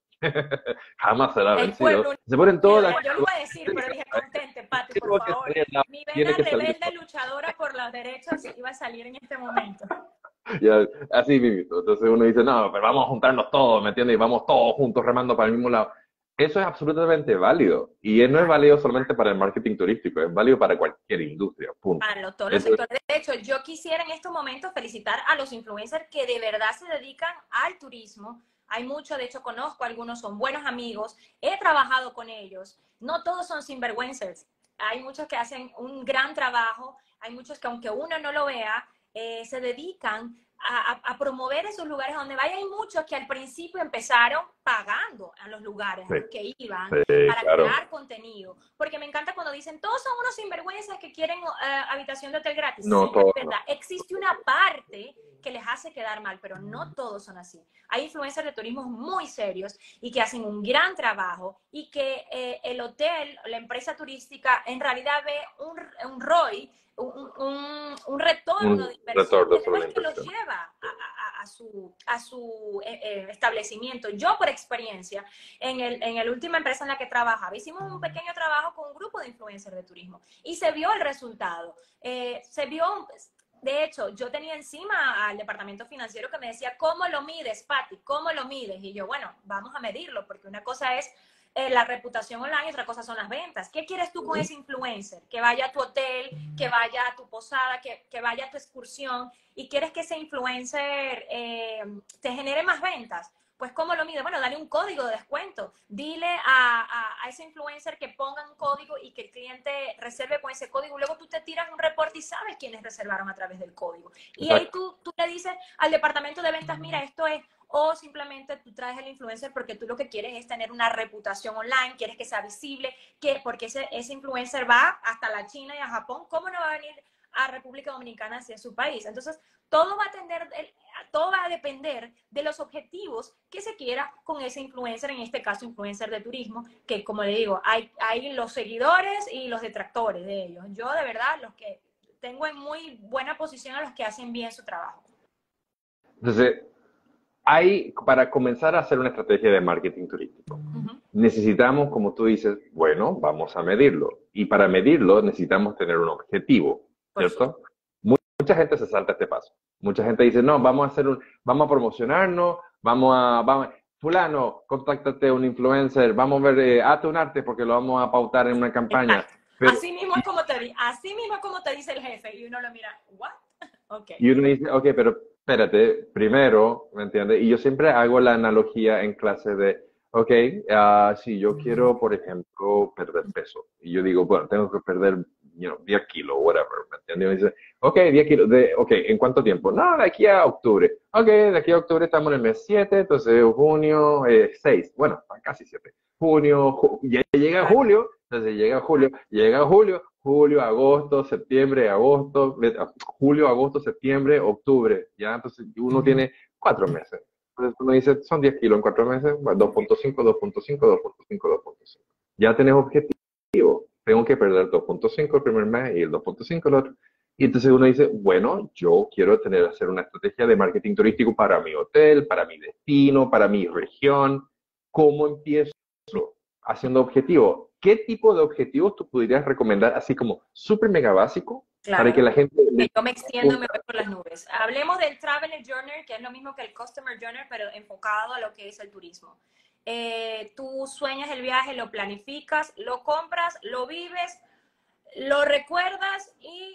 jamás será vencido. Se ponen todas las... Yo lo iba a decir, pero dije, contente, Pati, por favor. Mi vena rebelde luchadora por los derechos iba a salir en este momento. Ya, así mismo. Entonces uno dice, no, pero vamos a juntarnos todos, ¿me entiendes? Y vamos todos juntos remando para el mismo lado. Eso es absolutamente válido. Y no es válido solamente para el marketing turístico, es válido para cualquier industria, punto. Para los, todos los sectores. De hecho, yo quisiera en estos momentos felicitar a los influencers que de verdad se dedican al turismo. Hay muchos, de hecho conozco, algunos son buenos amigos, he trabajado con ellos. No todos son sinvergüenzers. Hay muchos que hacen un gran trabajo, hay muchos que aunque uno no lo vea, eh, se dedican a, a, a promover esos lugares donde vaya. Hay muchos que al principio empezaron pagando a los lugares sí, a los que iban sí, para claro. crear contenido. Porque me encanta cuando dicen, todos son unos sinvergüenzas que quieren uh, habitación de hotel gratis. No, sí, todo, es verdad. No. Existe una parte que les hace quedar mal, pero no todos son así. Hay influencers de turismo muy serios y que hacen un gran trabajo y que eh, el hotel, la empresa turística, en realidad ve un, un R O I, un, un, un retorno un de inversión retorno que después que los lleva a, a, a su, a su eh, eh, establecimiento. Yo, por experiencia, en el, en el última empresa en la que trabajaba, hicimos un pequeño trabajo con un grupo de influencers de turismo y se vio el resultado. Eh, se vio... De hecho, yo tenía encima al departamento financiero que me decía, ¿cómo lo mides, Pati? ¿Cómo lo mides? Y yo, bueno, vamos a medirlo, porque una cosa es eh, la reputación online y otra cosa son las ventas. ¿Qué quieres tú con ese influencer? Que vaya a tu hotel, que vaya a tu posada, que, que vaya a tu excursión, y quieres que ese influencer eh, te genere más ventas. Pues, ¿cómo lo mide? Bueno, dale un código de descuento. Dile a, a, a ese influencer que ponga un código y que el cliente reserve con ese código. Luego tú te tiras un reporte y sabes quiénes reservaron a través del código. Y Exacto. ahí tú, tú le dices al departamento de ventas, mira, esto es... O simplemente tú traes el influencer porque tú lo que quieres es tener una reputación online, quieres que sea visible, que porque ese, ese influencer va hasta la China y a Japón. ¿Cómo no va a venir a República Dominicana si es su país? Entonces, todo va a tender, todo va a depender de los objetivos que se quiera con ese influencer, en este caso influencer de turismo, que como le digo, hay, hay los seguidores y los detractores de ellos. Yo de verdad los que tengo en muy buena posición a los que hacen bien su trabajo. Entonces, hay, para comenzar a hacer una estrategia de marketing turístico, uh-huh. necesitamos, como tú dices, bueno, vamos a medirlo. Y para medirlo necesitamos tener un objetivo, ¿cierto? Mucha gente se salta este paso. Mucha gente dice, no, vamos a hacer un, vamos a promocionarnos, vamos a, vamos, fulano, contáctate a un influencer, vamos a ver, eh, hazte un arte porque lo vamos a pautar en una campaña. Pero, así mismo es como te, así mismo es como te dice el jefe y uno lo mira, ¿what? Okay. Y uno dice, ok, pero espérate, primero, ¿me entiendes? Y yo siempre hago la analogía en clase de, ok, uh, si yo quiero, por ejemplo, perder peso, y yo digo, bueno, tengo que perder, you know, diez kilos, whatever, ¿me entiendes? Y me dice, ok, diez kilos, de, ok, ¿en cuánto tiempo? No, de aquí a octubre. Ok, de aquí a octubre estamos en el mes siete, entonces junio, eh, seis, bueno, casi siete. Junio, ju ya llega julio, entonces llega julio, llega julio, julio, agosto, septiembre, agosto, julio, agosto, septiembre, octubre, ya, entonces uno tiene cuatro meses. Entonces uno dice, son diez kilos en cuatro meses, dos punto cinco, dos punto cinco, dos punto cinco, dos punto cinco. Ya tenés objetivo. Tengo que perder dos punto cinco el primer mes y el dos punto cinco el otro. Y entonces uno dice, bueno, yo quiero tener, hacer una estrategia de marketing turístico para mi hotel, para mi destino, para mi región. ¿Cómo empiezo? Haciendo objetivos. ¿Qué tipo de objetivos tú podrías recomendar, así como súper mega básico, para que Claro, la gente que le yo me extiendo y me voy por las nubes. Hablemos del Traveler Journal, que es lo mismo que el Customer Journal, pero enfocado a lo que es el turismo. Eh, tú sueñas el viaje, lo planificas, lo compras, lo vives, lo recuerdas y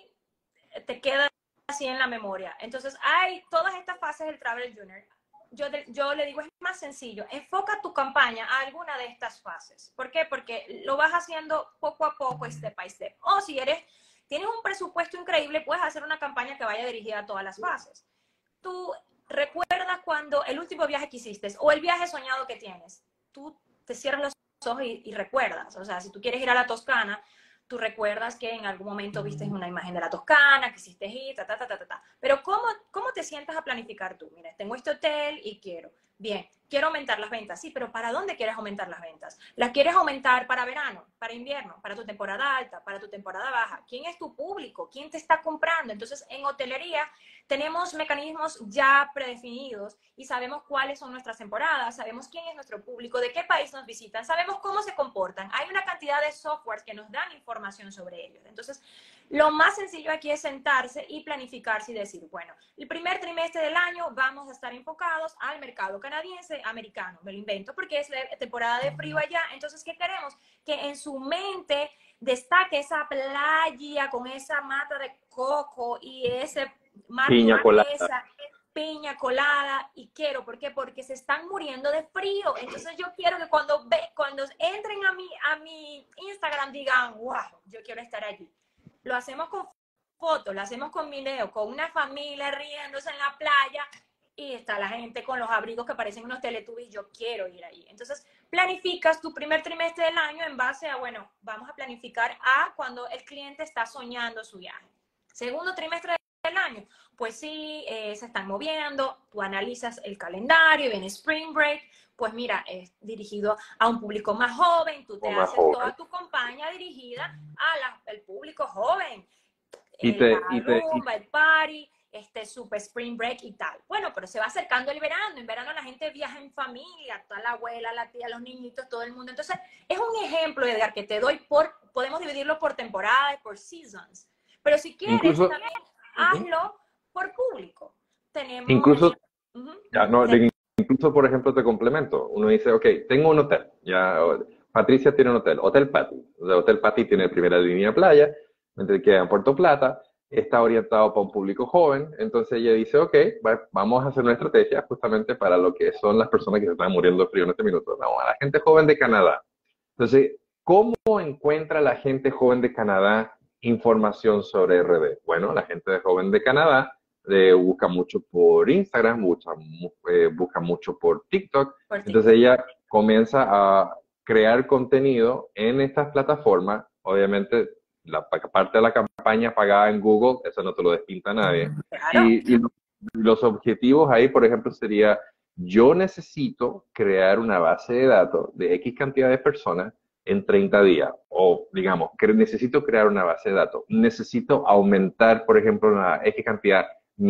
te queda así en la memoria. Entonces, hay todas estas fases del Traveler Journal. Yo, yo le digo, es más sencillo, enfoca tu campaña a alguna de estas fases. ¿Por qué? Porque lo vas haciendo poco a poco, step by step. O si eres, tienes un presupuesto increíble, puedes hacer una campaña que vaya dirigida a todas las fases. Tú recuerdas cuando el último viaje que hiciste o el viaje soñado que tienes. Tú te cierras los ojos y, y recuerdas. O sea, si tú quieres ir a la Toscana, tú recuerdas que en algún momento viste una imagen de la Toscana, que hiciste ir, ta, ta, ta, ta, ta. Pero ¿cómo, ¿cómo te sientas a planificar tú? Mira, tengo este hotel y quiero. Bien, quiero aumentar las ventas. Sí, pero ¿para dónde quieres aumentar las ventas? ¿Las quieres aumentar para verano, para invierno, para tu temporada alta, para tu temporada baja? ¿Quién es tu público? ¿Quién te está comprando? Entonces, en hotelería tenemos mecanismos ya predefinidos y sabemos cuáles son nuestras temporadas, sabemos quién es nuestro público, de qué país nos visitan, sabemos cómo se comportan. Hay una cantidad de softwares que nos dan información sobre ellos. Entonces, lo más sencillo aquí es sentarse y planificarse y decir, bueno, el primer trimestre del año vamos a estar enfocados al mercado canadiense, americano, me lo invento porque es la temporada de frío allá. Entonces, ¿qué queremos? Que en su mente destaque esa playa con esa mata de coco y ese mar piña colada? turquesa, piña colada, y quiero, ¿por qué? Porque se están muriendo de frío. Entonces yo quiero que cuando ve, cuando entren a mi, a mi Instagram digan, wow, yo quiero estar allí. Lo hacemos con fotos, lo hacemos con video, con una familia riéndose en la playa, y está la gente con los abrigos que parecen unos teletubbies, yo quiero ir ahí. Entonces, planificas tu primer trimestre del año en base a, bueno, vamos a planificar a cuando el cliente está soñando su viaje. Segundo trimestre del año, pues sí, eh, se están moviendo, tú analizas el calendario, viene Spring Break, pues mira, es dirigido a un público más joven, tú te haces Joven. toda tu campaña dirigida al público joven, Y eh, la te, y te, y rumba, el party, este super Spring Break y tal. Bueno, pero se va acercando el verano, en verano la gente viaja en familia, toda la abuela, la tía, los niñitos, todo el mundo. Entonces, es un ejemplo, Edgar, que te doy por, podemos dividirlo por temporadas, por seasons. Pero si quieres, incluso, también hazlo por público. Tenemos... incluso, Uh -huh, ya, no, ten incluso, por ejemplo, te complemento. Uno dice, ok, tengo un hotel. Ya, Patricia tiene un hotel, Hotel Patty. O sea, Hotel Patty tiene primera línea playa, mientras que en Puerto Plata está orientado para un público joven. Entonces ella dice, ok, va, vamos a hacer una estrategia justamente para lo que son las personas que se están muriendo de frío en este minuto. Vamos a la gente joven de Canadá. Entonces, ¿cómo encuentra la gente joven de Canadá información sobre R D? Bueno, la gente joven de Canadá eh, busca mucho por Instagram, busca, eh, busca mucho por TikTok. por ti. Entonces ella comienza a crear contenido en estas plataformas. Obviamente, la parte de la campaña pagada en Google, eso no te lo despinta nadie. Claro. Y, y los objetivos ahí, por ejemplo, sería, yo necesito crear una base de datos de X cantidad de personas en treinta días. O, digamos, que necesito crear una base de datos. Necesito aumentar, por ejemplo, una X cantidad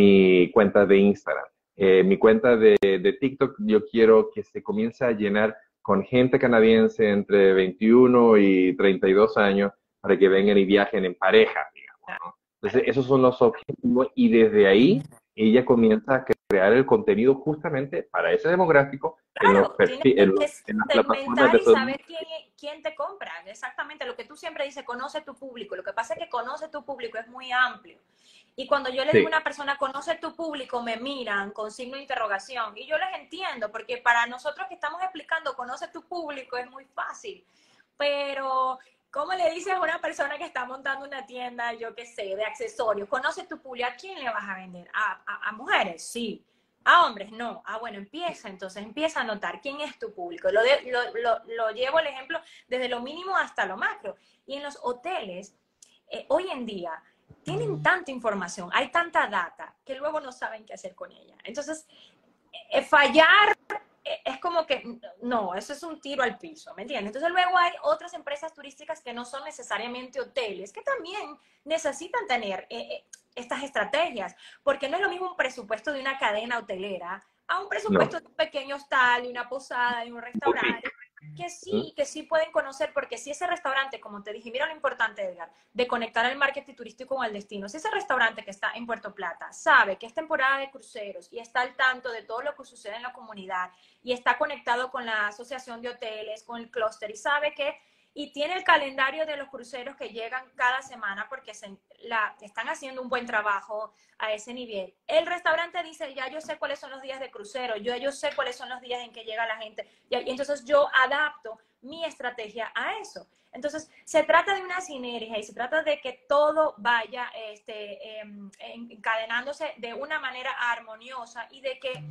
mi cuenta de Instagram. Eh, mi cuenta de, de TikTok, yo quiero que se comience a llenar con gente canadiense entre veintiuno y treinta y dos años para que vengan y viajen en pareja, digamos, ¿no? Entonces, esos son los objetivos y desde ahí ella comienza a crear el contenido justamente para ese demográfico. Claro, en, tienes en, que en las plataformas segmentar de y social. saber quién, quién te compra. Exactamente, lo que tú siempre dices, conoce tu público. Lo que pasa es que conoce tu público es muy amplio. Y cuando yo le digo Sí. a una persona, conoce tu público, me miran con signo de interrogación. Y yo les entiendo, porque para nosotros que estamos explicando, conoce tu público, es muy fácil. Pero, ¿cómo le dices a una persona que está montando una tienda, yo qué sé, de accesorios? Conoce tu público, ¿a quién le vas a vender? ¿A, a, a mujeres? Sí. ¿A hombres? No. Ah, bueno, empieza, entonces empieza a notar quién es tu público. Lo, de, lo, lo, lo llevo el ejemplo desde lo mínimo hasta lo macro. Y en los hoteles, eh, hoy en día, tienen tanta información, hay tanta data, que luego no saben qué hacer con ella. Entonces, eh, fallar es como que, no, eso es un tiro al piso, ¿me entiendes? Entonces luego hay otras empresas turísticas que no son necesariamente hoteles, que también necesitan tener eh, estas estrategias, porque no es lo mismo un presupuesto de una cadena hotelera a un presupuesto No. de un pequeño hostal, de una posada, de un restaurante, que sí, que sí pueden conocer, porque si ese restaurante, como te dije, mira lo importante, Edgar, de conectar el marketing turístico con el destino. Si ese restaurante que está en Puerto Plata sabe que es temporada de cruceros y está al tanto de todo lo que sucede en la comunidad y está conectado con la asociación de hoteles, con el clúster y sabe que y tiene el calendario de los cruceros que llegan cada semana porque se, la, están haciendo un buen trabajo a ese nivel. El restaurante dice, ya yo sé cuáles son los días de crucero, yo, yo sé cuáles son los días en que llega la gente, y entonces yo adapto mi estrategia a eso. Entonces, se trata de una sinergia y se trata de que todo vaya este, eh, encadenándose de una manera armoniosa y de que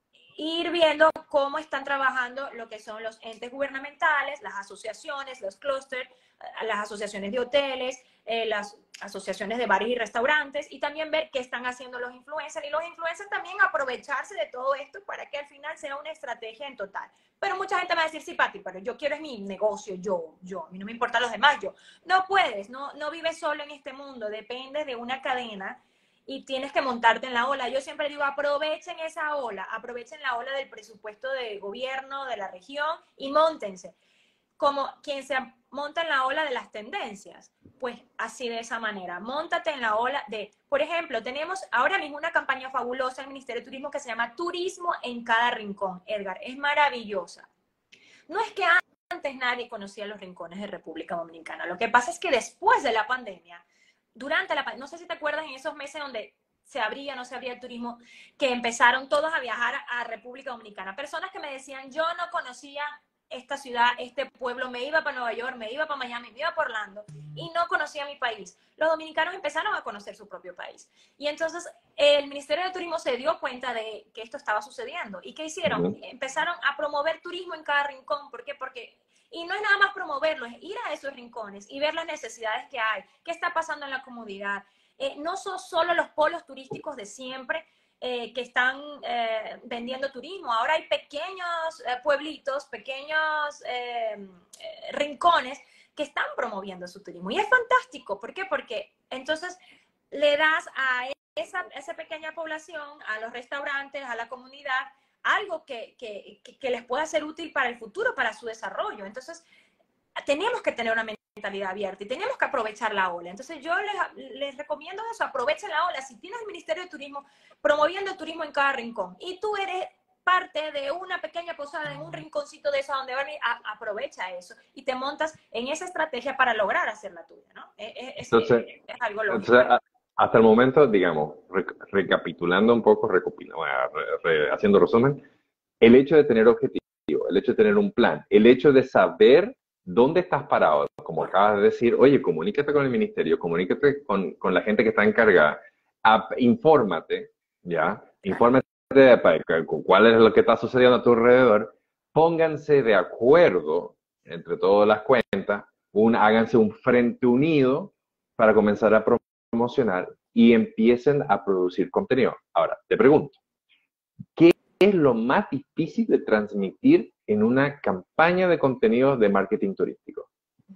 ir viendo cómo están trabajando lo que son los entes gubernamentales, las asociaciones, los clústeres, las asociaciones de hoteles, eh, las asociaciones de bares y restaurantes, y también ver qué están haciendo los influencers, y los influencers también aprovecharse de todo esto para que al final sea una estrategia en total. Pero mucha gente va a decir, sí, Pati, pero yo quiero es mi negocio, yo, yo, a mí no me importan los demás, yo. No puedes, no, no vives solo en este mundo, dependes de una cadena y tienes que montarte en la ola. Yo siempre digo, aprovechen esa ola, aprovechen la ola del presupuesto del gobierno, de la región, y móntense. Como quien se monta en la ola de las tendencias, pues así de esa manera, móntate en la ola de, por ejemplo, tenemos ahora mismo una campaña fabulosa en el Ministerio de Turismo que se llama Turismo en cada rincón, Edgar, es maravillosa. No es que antes nadie conocía los rincones de República Dominicana, lo que pasa es que después de la pandemia, durante la, no sé si te acuerdas en esos meses donde se abría, no se abría el turismo, que empezaron todos a viajar a República Dominicana. Personas que me decían, yo no conocía esta ciudad, este pueblo, me iba para Nueva York, me iba para Miami, me iba para Orlando y no conocía mi país. Los dominicanos empezaron a conocer su propio país. Y entonces el Ministerio de Turismo se dio cuenta de que esto estaba sucediendo. ¿Y qué hicieron? Uh-huh. Empezaron a promover turismo en cada rincón. ¿Por qué? Porque y no es nada más promoverlo, es ir a esos rincones y ver las necesidades que hay, qué está pasando en la comunidad. Eh, no son solo los polos turísticos de siempre eh, que están eh, vendiendo turismo. Ahora hay pequeños eh, pueblitos, pequeños eh, eh, rincones que están promoviendo su turismo. Y es fantástico. ¿Por qué? Porque entonces le das a esa, esa pequeña población, a los restaurantes, a la comunidad, algo que, que, que les pueda ser útil para el futuro, para su desarrollo. Entonces, tenemos que tener una mentalidad abierta y tenemos que aprovechar la ola. Entonces, yo les, les recomiendo eso, aprovechen la ola. Si tienes el Ministerio de Turismo promoviendo el turismo en cada rincón y tú eres parte de una pequeña posada en un rinconcito de eso donde van a, aprovecha eso y te montas en esa estrategia para lograr hacer la tuya, ¿no? Es, es, entonces, es, es algo lógico. Entonces, hasta el momento, digamos, re, recapitulando un poco, recopilando, bueno, re, re, haciendo resumen, el hecho de tener objetivo, el hecho de tener un plan, el hecho de saber dónde estás parado, como acabas de decir, oye, comunícate con el ministerio, comunícate con, con la gente que está encargada, a, infórmate, ¿ya? Infórmate de cuál es lo que está sucediendo a tu alrededor, pónganse de acuerdo entre todas las cuentas, un, háganse un frente unido para comenzar a promocionar y empiecen a producir contenido. Ahora, te pregunto, ¿qué es lo más difícil de transmitir en una campaña de contenidos de marketing turístico?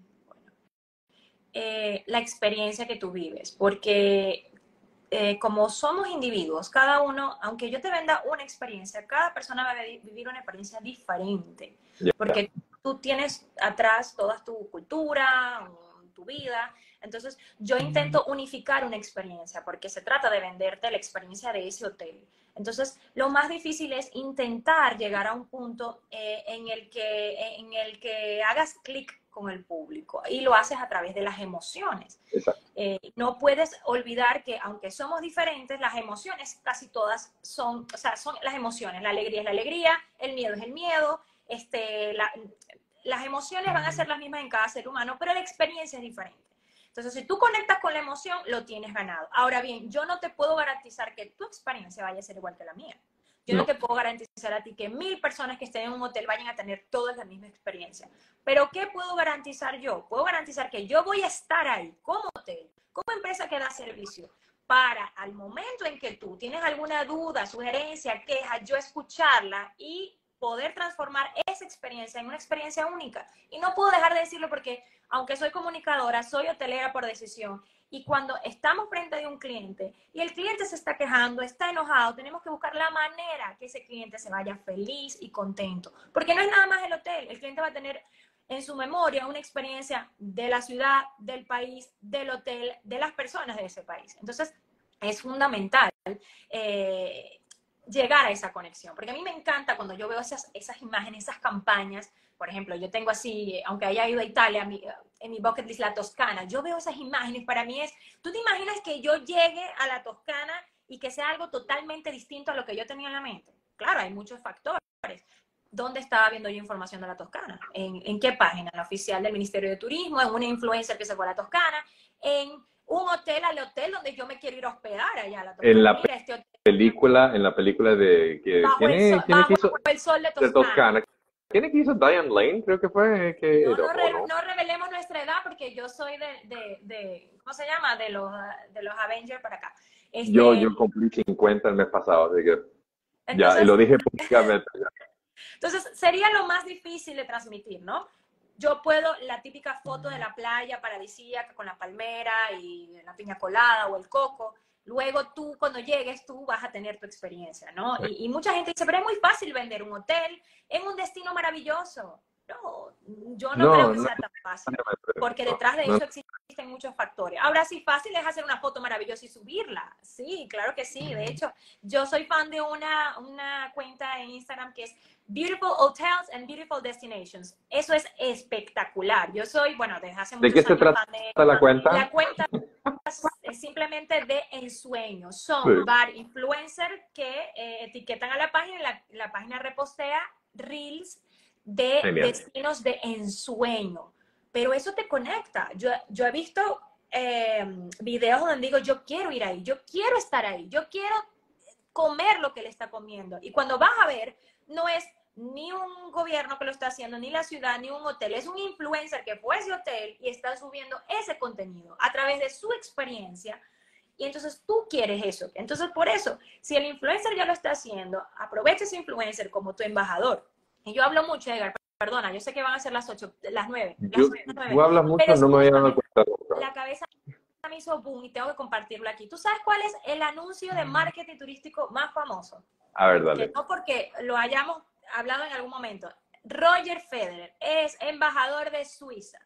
Eh, la experiencia que tú vives, porque eh, como somos individuos, cada uno, aunque yo te venda una experiencia, cada persona va a vivir una experiencia diferente, yeah. porque tú tienes atrás toda tu cultura, tu vida. Entonces, yo intento unificar una experiencia porque se trata de venderte la experiencia de ese hotel. Entonces, lo más difícil es intentar llegar a un punto eh, en, el que, en el que hagas clic con el público y lo haces a través de las emociones. Eh, no puedes olvidar que aunque somos diferentes, las emociones casi todas son, o sea, son las emociones. La alegría es la alegría, el miedo es el miedo, este, la, las emociones van a ser las mismas en cada ser humano, pero la experiencia es diferente. Entonces, si tú conectas con la emoción, lo tienes ganado. Ahora bien, yo no te puedo garantizar que tu experiencia vaya a ser igual que la mía. Yo no, no te puedo garantizar a ti que mil personas que estén en un hotel vayan a tener todas la misma experiencia. Pero, ¿qué puedo garantizar yo? Puedo garantizar que yo voy a estar ahí como hotel, como empresa que da servicio, para al momento en que tú tienes alguna duda, sugerencia, queja, yo escucharla y poder transformar esa experiencia en una experiencia única. Y no puedo dejar de decirlo porque, aunque soy comunicadora, soy hotelera por decisión. Y cuando estamos frente a un cliente y el cliente se está quejando, está enojado, tenemos que buscar la manera que ese cliente se vaya feliz y contento. Porque no es nada más el hotel. El cliente va a tener en su memoria una experiencia de la ciudad, del país, del hotel, de las personas de ese país. Entonces, es fundamental eh, llegar a esa conexión. Porque a mí me encanta cuando yo veo esas, esas imágenes, esas campañas. Por ejemplo, yo tengo así, aunque haya ido a Italia, mi, en mi bucket list la Toscana, yo veo esas imágenes, para mí es, ¿tú te imaginas que yo llegue a la Toscana y que sea algo totalmente distinto a lo que yo tenía en la mente? Claro, hay muchos factores. ¿Dónde estaba viendo yo información de la Toscana? ¿En, en qué página? ¿En la oficial del Ministerio de Turismo? ¿En una influencer que se fue a la Toscana? ¿En un hotel, al hotel donde yo me quiero ir a hospedar allá a la Toscana? En la Mira, este hotel, película, en la película de que bajo, ¿quién el es, sol, quién es que bajo hizo el sol de de Toscana. Toscana? ¿Quién es que hizo Diane Lane? Creo que fue que No, no, o re, no. no revelemos nuestra edad porque yo soy de, de, de ¿cómo se llama? De los, de los Avengers para acá. Este, Yo yo cumplí cincuenta el mes pasado, así que ya, y entonces, lo dije públicamente. Ya. entonces, sería lo más difícil de transmitir, ¿no? Yo puedo, la típica foto de la playa paradisíaca con la palmera y la piña colada o el coco. Luego tú, cuando llegues, tú vas a tener tu experiencia, ¿no? Y, y mucha gente dice, pero es muy fácil vender un hotel en un destino maravilloso. No, yo no creo No, que no, sea tan fácil, porque no, detrás de no. eso existen muchos factores. Ahora sí, fácil es hacer una foto maravillosa y subirla. Sí, claro que sí. De hecho, yo soy fan de una, una cuenta en Instagram que es Beautiful Hotels and Beautiful Destinations. Eso es espectacular. Yo soy, bueno, desde hace ¿De qué muchos se años trata fan de la cuenta? la cuenta. Es simplemente de ensueño. Sí. Son varios influencers que eh, etiquetan a la página y la, la página repostea reels de Genial. destinos de ensueño. Pero eso te conecta. Yo, yo he visto eh, videos donde digo, yo quiero ir ahí, yo quiero estar ahí, yo quiero comer lo que él está comiendo. Y cuando vas a ver, no es ni un gobierno que lo está haciendo, ni la ciudad, ni un hotel. Es un influencer que fue a ese hotel y está subiendo ese contenido a través de su experiencia. Y entonces tú quieres eso. Entonces, por eso, si el influencer ya lo está haciendo, aprovecha ese influencer como tu embajador. Y yo hablo mucho, Edgar, perdona, yo sé que van a ser las ocho, las nueve. Yo, Las nueve, tú hablas mucho, pero no me había dado escúchame, cuenta nunca. la cabeza me hizo boom y tengo que compartirlo aquí. ¿Tú sabes cuál es el anuncio de marketing turístico más famoso? A ver, dale. Que no porque lo hayamos hablado en algún momento. Roger Federer es embajador de Suiza.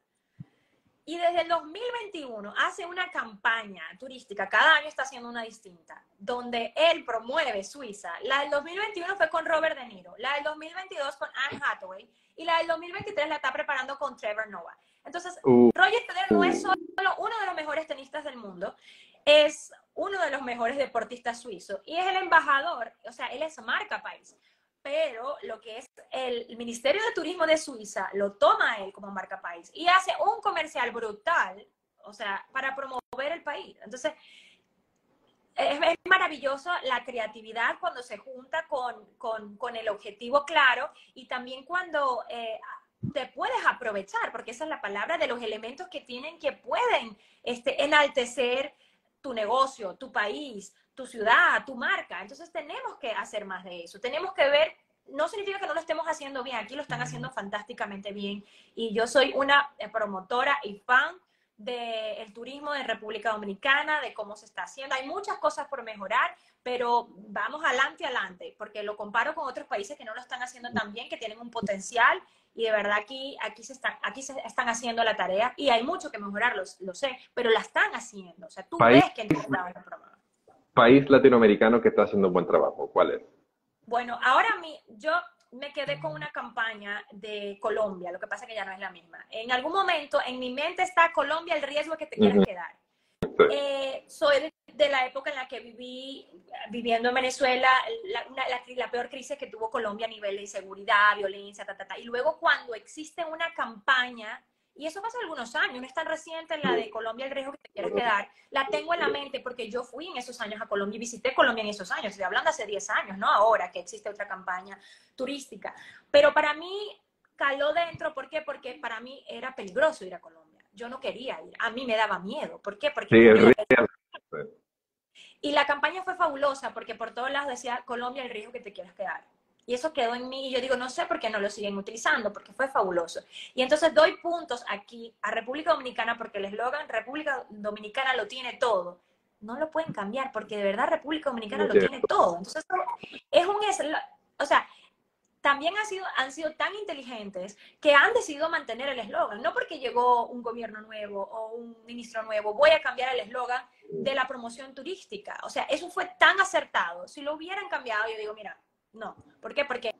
Y desde el dos mil veintiuno hace una campaña turística, cada año está haciendo una distinta, donde él promueve Suiza. La del dos mil veintiuno fue con Robert De Niro, la del dos mil veintidós con Anne Hathaway y la del dos mil veintitrés la está preparando con Trevor Noah. Entonces, Uh, Roger Federer no es solo uno de los mejores tenistas del mundo, es uno de los mejores deportistas suizos y es el embajador, o sea, él es marca país. Pero lo que es el Ministerio de Turismo de Suiza lo toma a él como marca país y hace un comercial brutal, o sea, para promover el país. Entonces, es, es maravilloso la creatividad cuando se junta con, con, con el objetivo claro y también cuando eh, te puedes aprovechar, porque esa es la palabra, de los elementos que tienen, que pueden este, enaltecer tu negocio, tu país, tu ciudad, tu marca. Entonces tenemos que hacer más de eso. Tenemos que ver, no significa que no lo estemos haciendo bien, aquí lo están haciendo fantásticamente bien. Y yo soy una promotora y fan del turismo de República Dominicana, de cómo se está haciendo. Hay muchas cosas por mejorar, pero vamos adelante, adelante, porque lo comparo con otros países que no lo están haciendo tan bien, que tienen un potencial. Y de verdad aquí, aquí, se están, aquí se están haciendo la tarea y hay mucho que mejorar, lo, lo sé, pero la están haciendo. O sea, tú país, ves que necesitaban el programa. país latinoamericano que está haciendo un buen trabajo, ¿cuál es? Bueno, ahora mi, yo me quedé con una campaña de Colombia, lo que pasa es que ya no es la misma. En algún momento en mi mente está Colombia, el riesgo que te quieras uh-huh. quedar. Sí. Eh, soy de, de la época en la que viví, viviendo en Venezuela, la, una, la, la peor crisis que tuvo Colombia a nivel de inseguridad, violencia, ta, ta, ta. Y luego cuando existe una campaña, y eso pasa algunos años, no es tan reciente la de Colombia, el riesgo que te quieres quedar, la tengo en la mente porque yo fui en esos años a Colombia y visité Colombia en esos años, estoy hablando hace diez años, no ahora que existe otra campaña turística. Pero para mí caló dentro, ¿por qué? Porque para mí era peligroso ir a Colombia. Yo no quería ir, a mí me daba miedo. ¿Por qué? Porque sí, es real. Y la campaña fue fabulosa porque por todos lados decía Colombia, el riesgo que te quieras quedar. Y eso quedó en mí y yo digo, no sé por qué no lo siguen utilizando, porque fue fabuloso. Y entonces doy puntos aquí a República Dominicana porque el eslogan República Dominicana lo tiene todo. No lo pueden cambiar porque de verdad República Dominicana No lo tiene- tiene todo. Entonces es un eslogan, o sea, también han sido, han sido tan inteligentes que han decidido mantener el eslogan. No porque llegó un gobierno nuevo o un ministro nuevo, voy a cambiar el eslogan de la promoción turística. O sea, eso fue tan acertado. Si lo hubieran cambiado, yo digo, mira, no. ¿Por qué? Porque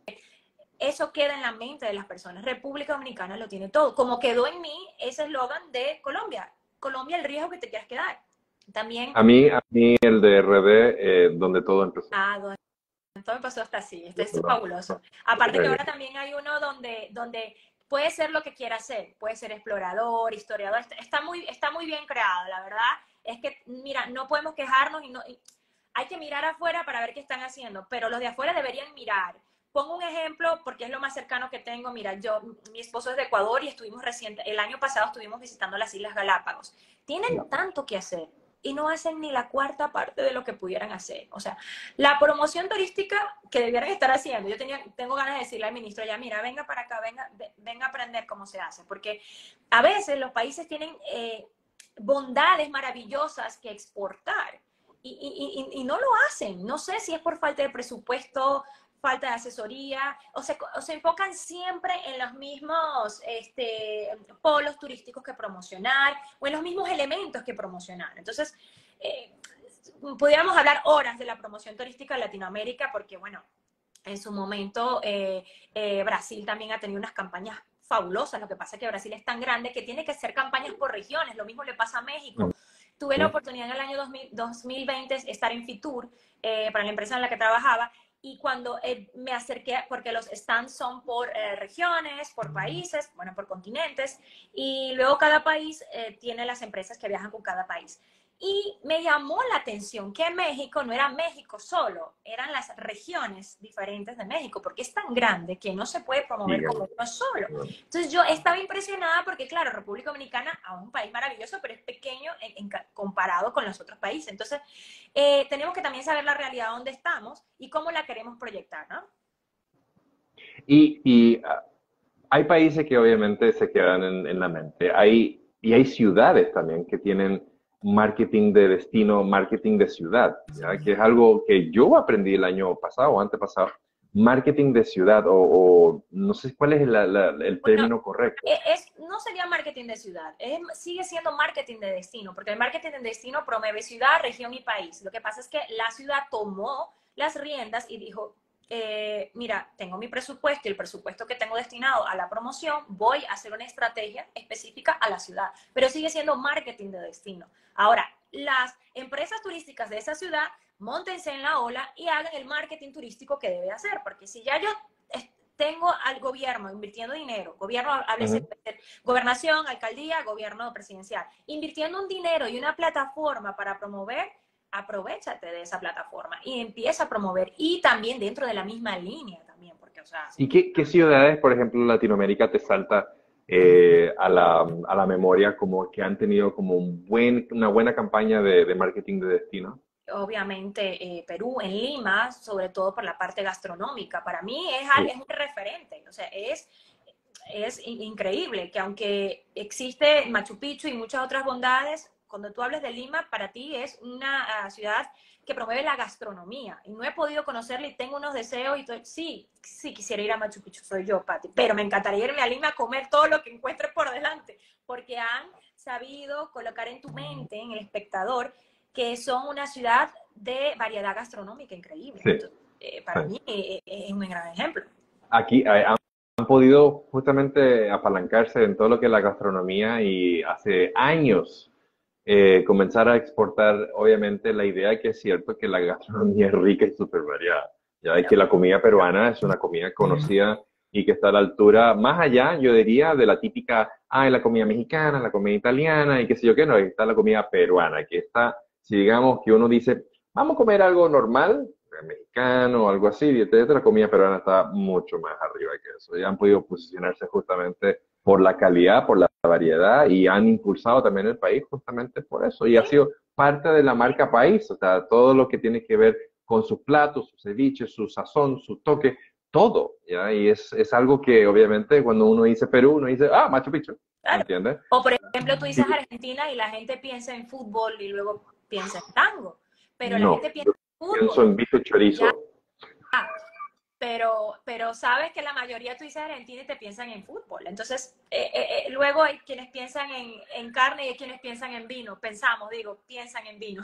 eso queda en la mente de las personas. República Dominicana lo tiene todo. Como quedó en mí ese eslogan de Colombia. Colombia, el riesgo que te quieras quedar. También, A mí, a mí el de R D, eh, donde todo empezó. ah, todo me pasó hasta así, esto es No, fabuloso. Aparte que ahora también hay uno donde, donde puede ser lo que quiera ser, puede ser explorador, historiador, está, está muy, está muy bien creado, la verdad es que, mira, no podemos quejarnos y no, y hay que mirar afuera para ver qué están haciendo, pero los de afuera deberían mirar. Pongo un ejemplo porque es lo más cercano que tengo. Mira, yo, mi esposo es de Ecuador y estuvimos reciente, el año pasado estuvimos visitando las Islas Galápagos. Tienen tanto que hacer y no hacen ni la cuarta parte de lo que pudieran hacer. O sea, la promoción turística que debieran estar haciendo, yo tenía, tengo ganas de decirle al ministro, ya mira, venga para acá, venga, venga a aprender cómo se hace, porque a veces los países tienen eh, bondades maravillosas que exportar y, y, y, y no lo hacen. No sé si es por falta de presupuesto, falta de asesoría, o se, o se enfocan siempre en los mismos este, polos turísticos que promocionar, o en los mismos elementos que promocionar. Entonces, eh, pudiéramos hablar horas de la promoción turística en Latinoamérica, porque, bueno, en su momento eh, eh, Brasil también ha tenido unas campañas fabulosas. Lo que pasa es que Brasil es tan grande que tiene que hacer campañas por regiones. Lo mismo le pasa a México. Tuve la oportunidad en el año dos mil veinte de estar en Fitur, eh, para la empresa en la que trabajaba, y cuando eh, me acerqué, porque los stands son por eh, regiones, por países, bueno, por continentes, y luego cada país eh, tiene las empresas que viajan con cada país. Y me llamó la atención que México no era México solo, eran las regiones diferentes de México, porque es tan grande que no se puede promover Sí, como uno solo. Entonces yo estaba impresionada porque, claro, República Dominicana es un país maravilloso, pero es pequeño en, en, comparado con los otros países. Entonces eh, tenemos que también saber la realidad donde estamos y cómo la queremos proyectar, ¿no? Y, y uh, hay países que obviamente se quedan en, en la mente. Hay, y hay ciudades también que tienen marketing de destino, marketing de ciudad, ¿ya? Que es algo que yo aprendí el año pasado o antepasado. Marketing de ciudad, o, o no sé cuál es la, la, el Bueno, término correcto. es, no sería marketing de ciudad, es, sigue siendo marketing de destino, porque el marketing de destino promueve ciudad, región y país. Lo que pasa es que la ciudad tomó las riendas y dijo, eh, mira, tengo mi presupuesto y el presupuesto que tengo destinado a la promoción, voy a hacer una estrategia específica a la ciudad, pero sigue siendo marketing de destino. Ahora, las empresas turísticas de esa ciudad, móntense en la ola y hagan el marketing turístico que debe hacer, porque si ya yo tengo al gobierno invirtiendo dinero, gobierno, háblese, uh-huh. gobernación, alcaldía, gobierno presidencial, invirtiendo un dinero y una plataforma para promover, aprovéchate de esa plataforma y empieza a promover, y también dentro de la misma línea también, porque, o sea... ¿Y qué, qué ciudades, por ejemplo, Latinoamérica te salta eh, a, la, a la memoria como que han tenido como un buen, una buena campaña de, de marketing de destino? Obviamente eh, Perú, en Lima, sobre todo por la parte gastronómica, para mí es, sí. es un referente, o sea, es, es increíble que aunque existe Machu Picchu y muchas otras bondades, cuando tú hablas de Lima, para ti es una uh, ciudad que promueve la gastronomía, y no he podido conocerla y tengo unos deseos, y todo, sí, sí quisiera ir a Machu Picchu, soy yo, Pati, pero me encantaría irme a Lima a comer todo lo que encuentre por delante, porque han sabido colocar en tu mente, en el espectador, que son una ciudad de variedad gastronómica increíble. Sí. Entonces, eh, para sí. mí eh, es un gran ejemplo. Aquí eh, han, han podido justamente apalancarse en todo lo que es la gastronomía, y hace años eh, comenzar a exportar, obviamente, la idea que es cierto que la gastronomía es rica y súper variada. Ya de que la comida peruana es una comida conocida y que está a la altura, más allá, yo diría, de la típica, ah, la comida mexicana, la comida italiana y qué sé yo qué, no, está la comida peruana, que está... Si digamos que uno dice, vamos a comer algo normal, mexicano o algo así, y la comida peruana está mucho más arriba que eso. Ya han podido posicionarse justamente por la calidad, por la variedad, y han impulsado también el país justamente por eso. Y ha sido parte de la marca país, o sea, todo lo que tiene que ver con sus platos, sus ceviches, su sazón, su toque, todo, ¿ya? Y es, es algo que obviamente cuando uno dice Perú, uno dice, ah, Machu Picchu, ¿me Claro. entiendes? O por ejemplo, tú dices Argentina y la gente piensa en fútbol y luego piensa en tango, pero la No, gente piensa yo en pienso fútbol, en bife ya, chorizo. pero, pero sabes que la mayoría tú dices Argentina y te piensan en fútbol. Entonces, eh, eh, eh, luego hay quienes piensan en, en carne y hay quienes piensan en vino. Pensamos, digo, piensan en vino.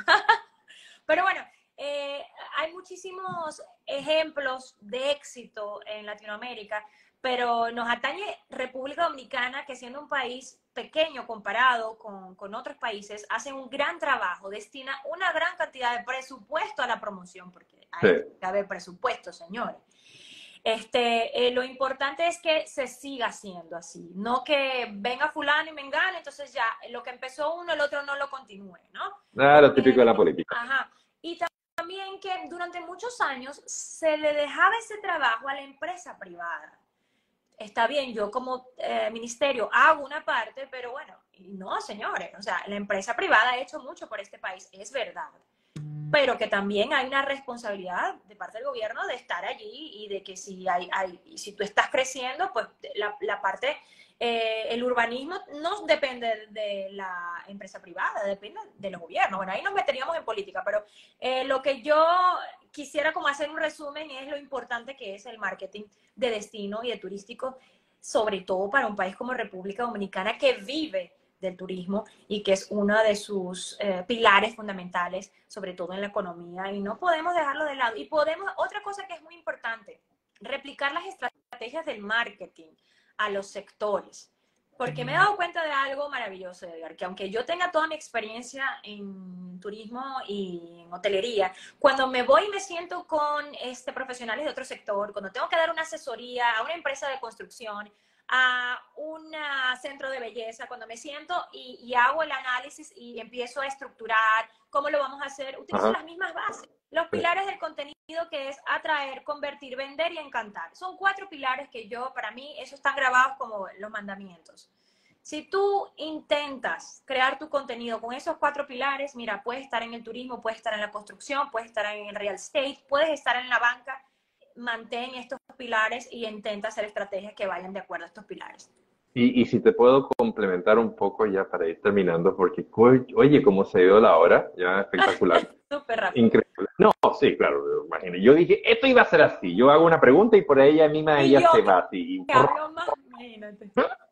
Pero bueno, eh, hay muchísimos ejemplos de éxito en Latinoamérica, pero nos atañe República Dominicana, que siendo un país pequeño comparado con, con otros países, hace un gran trabajo, destina una gran cantidad de presupuesto a la promoción, porque Sí. hay que haber presupuesto, señores. Este, eh, lo importante es que se siga haciendo así, no que venga fulano y mengano, entonces ya lo que empezó uno, el otro no lo continúe, ¿no? Ah, lo Porque, típico de la política. ajá. Y también que durante muchos años se le dejaba ese trabajo a la empresa privada. Está bien, yo como eh, ministerio hago una parte, pero bueno, no, señores, o sea, la empresa privada ha hecho mucho por este país, es verdad, pero que también hay una responsabilidad de parte del gobierno de estar allí y de que si, hay, hay, si tú estás creciendo, pues la, la parte, eh, el urbanismo no depende de la empresa privada, depende de los gobiernos. Bueno, ahí nos meteríamos en política, pero eh, lo que yo quisiera como hacer un resumen es lo importante que es el marketing de destino y de turístico, sobre todo para un país como República Dominicana que vive del turismo y que es uno de sus eh, pilares fundamentales, sobre todo en la economía, y no podemos dejarlo de lado. Y podemos, otra cosa que es muy importante, replicar las estrategias del marketing a los sectores. Porque me he dado cuenta de algo maravilloso, Edgar, que aunque yo tenga toda mi experiencia en turismo y en hotelería, cuando me voy y me siento con este, profesionales de otro sector, cuando tengo que dar una asesoría a una empresa de construcción, a un centro de belleza, cuando me siento y, y hago el análisis y empiezo a estructurar cómo lo vamos a hacer, utilizo Ajá. las mismas bases. Los pilares del contenido, que es atraer, convertir, vender y encantar. Son cuatro pilares que yo, para mí, esos están grabados como los mandamientos. Si tú intentas crear tu contenido con esos cuatro pilares, mira, puedes estar en el turismo, puedes estar en la construcción, puedes estar en el real estate, puedes estar en la banca. Mantén estos pilares y intenta hacer estrategias que vayan de acuerdo a estos pilares. Y, y si te puedo complementar un poco ya para ir terminando, porque oye, cómo se dio la hora, ya espectacular. Súper rápido. Increíble. No, sí, claro, imagínate. Yo dije, esto iba a ser así. Yo hago una pregunta y por ella misma Y ella yo se que, va así. que hablo más, imagínate.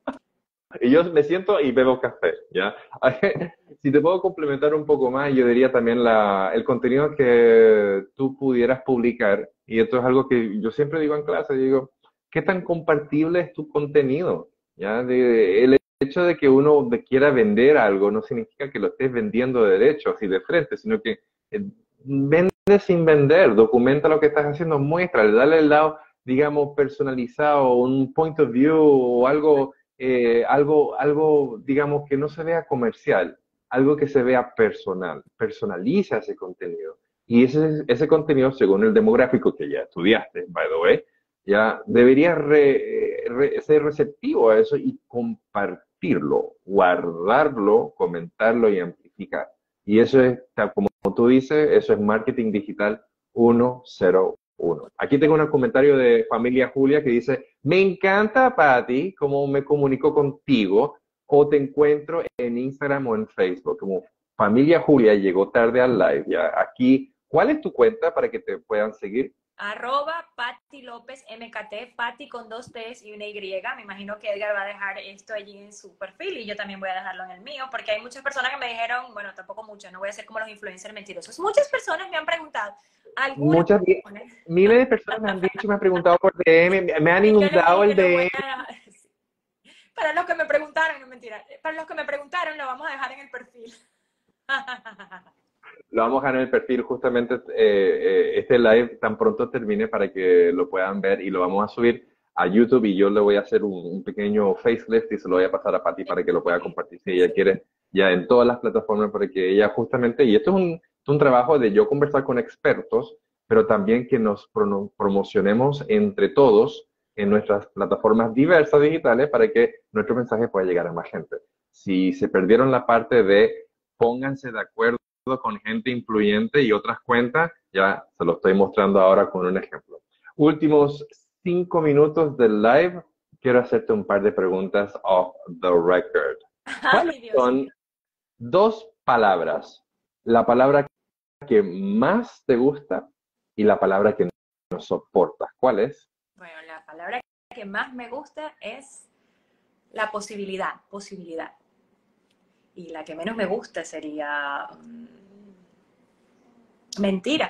Y yo me siento y bebo café, ¿ya? Si te puedo complementar un poco más, yo diría también la, el contenido que tú pudieras publicar, y esto es algo que yo siempre digo en clase, digo, ¿qué tan compartible es tu contenido? ¿Ya? De, el hecho de que uno quiera vender algo no significa que lo estés vendiendo de derecho, así de frente, sino que eh, vende sin vender, documenta lo que estás haciendo, muéstrale, dale el lado, digamos, personalizado, un point of view o algo... Eh, algo, algo, digamos, que no se vea comercial, algo que se vea personal, personaliza ese contenido. Y ese, ese contenido, según el demográfico que ya estudiaste, by the way, ya debería re, re, ser receptivo a eso y compartirlo, guardarlo, comentarlo y amplificar. Y eso es, como tú dices, eso es marketing digital uno cero uno. Aquí tengo un comentario de familia Julia que dice, me encanta, Patti, cómo me comunico contigo o te encuentro en Instagram o en Facebook. Como familia Julia llegó tarde al live. Ya aquí, ¿cuál es tu cuenta para que te puedan seguir? Arroba Patti López M K T, Patti con dos T's y una Y. Me imagino que Edgar va a dejar esto allí en su perfil y yo también voy a dejarlo en el mío, porque hay muchas personas que me dijeron, bueno, tampoco muchas, no voy a ser como los influencers mentirosos. Muchas personas me han preguntado. Muchas, miles de personas me han dicho, me han preguntado por D M, me han inundado el D M. A... Para los que me preguntaron, no mentira, para los que me preguntaron lo vamos a dejar en el perfil. Lo vamos a dejar en el perfil justamente eh, eh, este live tan pronto termine para que lo puedan ver y lo vamos a subir a YouTube y yo le voy a hacer un, un pequeño facelift y se lo voy a pasar a Patti para que lo pueda compartir si ella quiere ya en todas las plataformas para que ella justamente, y esto es un, un trabajo de yo conversar con expertos, pero también que nos pro, promocionemos entre todos en nuestras plataformas diversas digitales para que nuestro mensaje pueda llegar a más gente. Si se perdieron la parte de pónganse de acuerdo con gente influyente y otras cuentas, ya se lo estoy mostrando ahora con un ejemplo. Últimos cinco minutos del live, quiero hacerte un par de preguntas off the record. ¿Cuáles Ay, Dios son mío. dos palabras? La palabra que más te gusta y la palabra que no soportas. ¿Cuál es? Bueno, la palabra que más me gusta es la posibilidad, posibilidad. Y la que menos me gusta sería mm, mentira.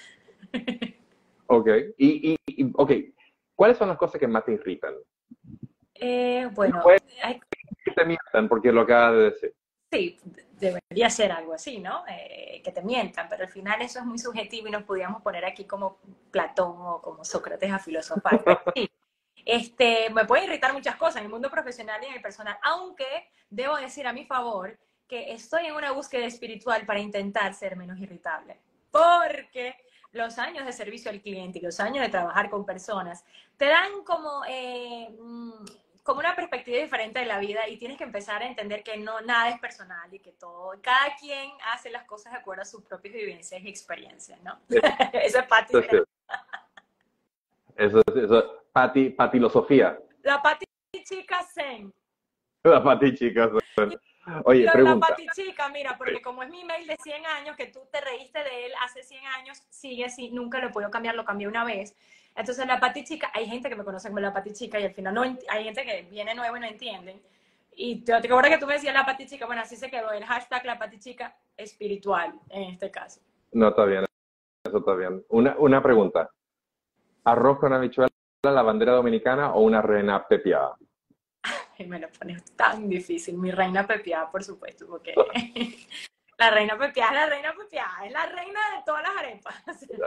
Ok. Y, y, y, ok, ¿cuáles son las cosas que más te irritan? Eh, bueno, Puede hay- que te mientan, porque lo acabas de decir. sí, debería ser algo así, ¿no? Eh, que te mientan, pero al final eso es muy subjetivo y nos podríamos poner aquí como Platón o como Sócrates a filosofar. Pero sí, este, me puede irritar muchas cosas en el mundo profesional y en el personal, aunque debo decir a mi favor que estoy en una búsqueda espiritual para intentar ser menos irritable. Porque los años de servicio al cliente y los años de trabajar con personas te dan como, eh, como una perspectiva diferente de la vida y tienes que empezar a entender que no, nada es personal y que todo, cada quien hace las cosas de acuerdo a sus propias vivencias y experiencias, ¿no? Eso es Pati. Eso es Eso es eso. Pati, patilosofía. La Pati chica zen. La Pati, chicas. Oye, La, la pregunta. Pati chica, mira, porque como es mi email de cien años, que tú te reíste de él hace cien años, sigue así, nunca lo puedo cambiar, lo cambié una vez. Entonces la Pati chica, hay gente que me conoce como la Pati chica y al final no, hay gente que viene nuevo y no entienden. Y te, te acuerdas que tú me decías la Pati chica, bueno, así se quedó el hashtag la Pati chica espiritual en este caso. No, está bien. Eso está bien. Una, una pregunta. ¿Arroz con habichuela, la bandera dominicana o una reina pepiada? Y me lo pones tan difícil. Mi reina pepiada, por supuesto, porque la reina pepiada es la reina pepiada, es la reina de todas las arepas.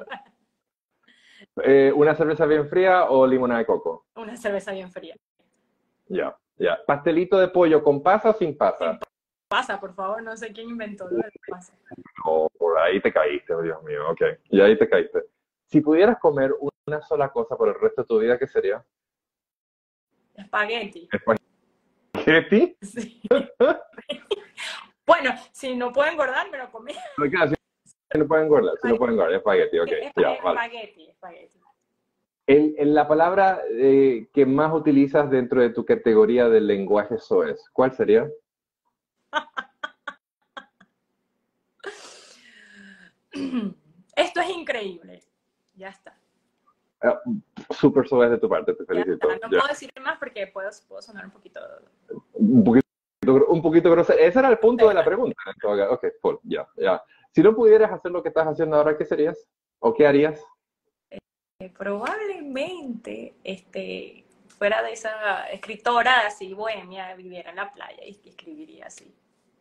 Eh, ¿Una cerveza bien fría o limonada de coco? Una cerveza bien fría. Ya, ya. ¿Pastelito de pollo con pasa o sin pasa? Sin pasa, por favor, no sé quién inventó lo del pasa. No, por ahí te caíste, Dios mío. Ok, y ahí te caíste. Si pudieras comer una sola cosa por el resto de tu vida, ¿qué sería? Espagueti. ¿Espagueti? Sí. Bueno, si no puedo engordar, me lo comí. Si no pueden engordar, si no pueden engordar, espagueti, ok. Espagueti, Ya, vale. espagueti, espagueti. El, el- la palabra eh, que más utilizas dentro de tu categoría del lenguaje soez, ¿cuál sería? Esto es increíble. Ya está. Uh, Súper soez de tu parte, te Ya felicito. está. No Ya. puedo decir más porque puedo, puedo sonar un poquito. Un poquito, un poquito grosero. Ese era el punto de la pregunta. Ok, full, ya, ya. Si no pudieras hacer lo que estás haciendo ahora, ¿qué serías? ¿O qué harías? Eh, probablemente este, fuera de esa escritora así bohemia, viviera en la playa y escribiría así.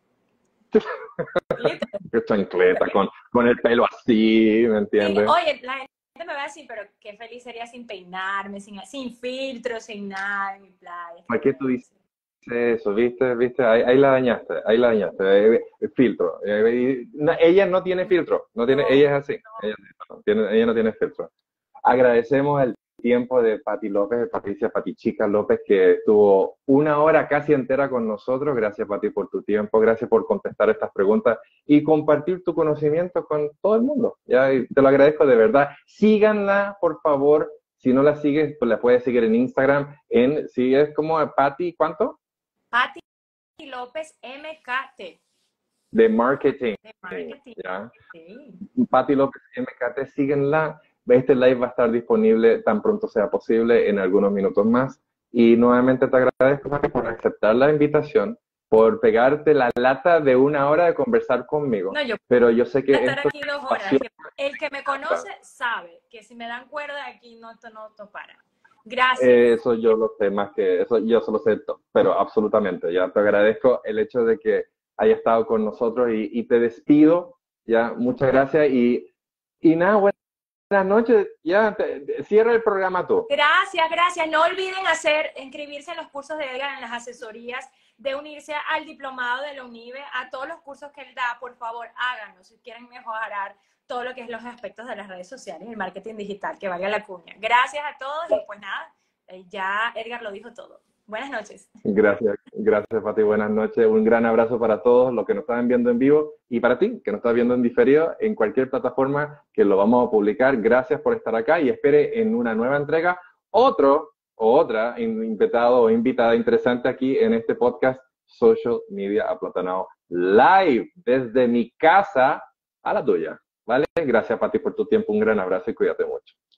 Qué chancleta, con, con el pelo así, ¿me entiendes? Sí, oye, la gente me va a decir, pero qué feliz sería sin peinarme, sin, sin filtro, sin nada en mi playa. ¿Para qué tú dices eso? ¿Viste? ¿Viste? Ahí, ahí la dañaste, ahí la dañaste. Eh, eh, filtro. Eh, no, ella no tiene filtro, no tiene, No, ella es así. no. Ella, no tiene, ella no tiene filtro. Agradecemos el tiempo de Pati López, de Patricia Pati Chica López, que estuvo una hora casi entera con nosotros. Gracias, Pati, por tu tiempo. Gracias por contestar estas preguntas y compartir tu conocimiento con todo el mundo. ¿Ya? Y te lo agradezco de verdad. Síganla, por favor. Si no la sigues, pues la puedes seguir en Instagram. En, si es como Pati, ¿cuánto? Pati López M K T. De marketing. De marketing. ¿Ya? Sí. Pati López M K T, síguenla. Este live va a estar disponible tan pronto sea posible, en algunos minutos más. Y nuevamente te agradezco, Pati, por aceptar la invitación, por pegarte la lata de una hora de conversar conmigo. No, yo Pero yo sé que voy a estar esto aquí dos horas. pasión. El que me conoce sabe que si me dan cuerda aquí no, esto no esto para. Gracias. Eso yo lo sé más que eso, yo solo sé, pero absolutamente. Ya te agradezco el hecho de que haya estado con nosotros y, y te despido. Ya, muchas gracias y, y nada, bueno. Buenas noches, ya, te, te, cierra el programa tú. Gracias, gracias. No olviden hacer, inscribirse en los cursos de Edgar, en las asesorías, de unirse al diplomado de la UNIBE, a todos los cursos que él da, por favor, háganlo si quieren mejorar todo lo que es los aspectos de las redes sociales y el marketing digital, que valga la cuña. Gracias a todos y pues nada, ya Edgar lo dijo todo. Buenas noches. Gracias, gracias Pati, buenas noches. Un gran abrazo para todos los que nos están viendo en vivo y para ti, que nos estás viendo en diferido en cualquier plataforma que lo vamos a publicar. Gracias por estar acá y espere en una nueva entrega otro o otra invitado o invitada interesante aquí en este podcast Social Media Aplatanado Live, desde mi casa a la tuya. ¿Vale? Gracias, Pati, por tu tiempo. Un gran abrazo y cuídate mucho.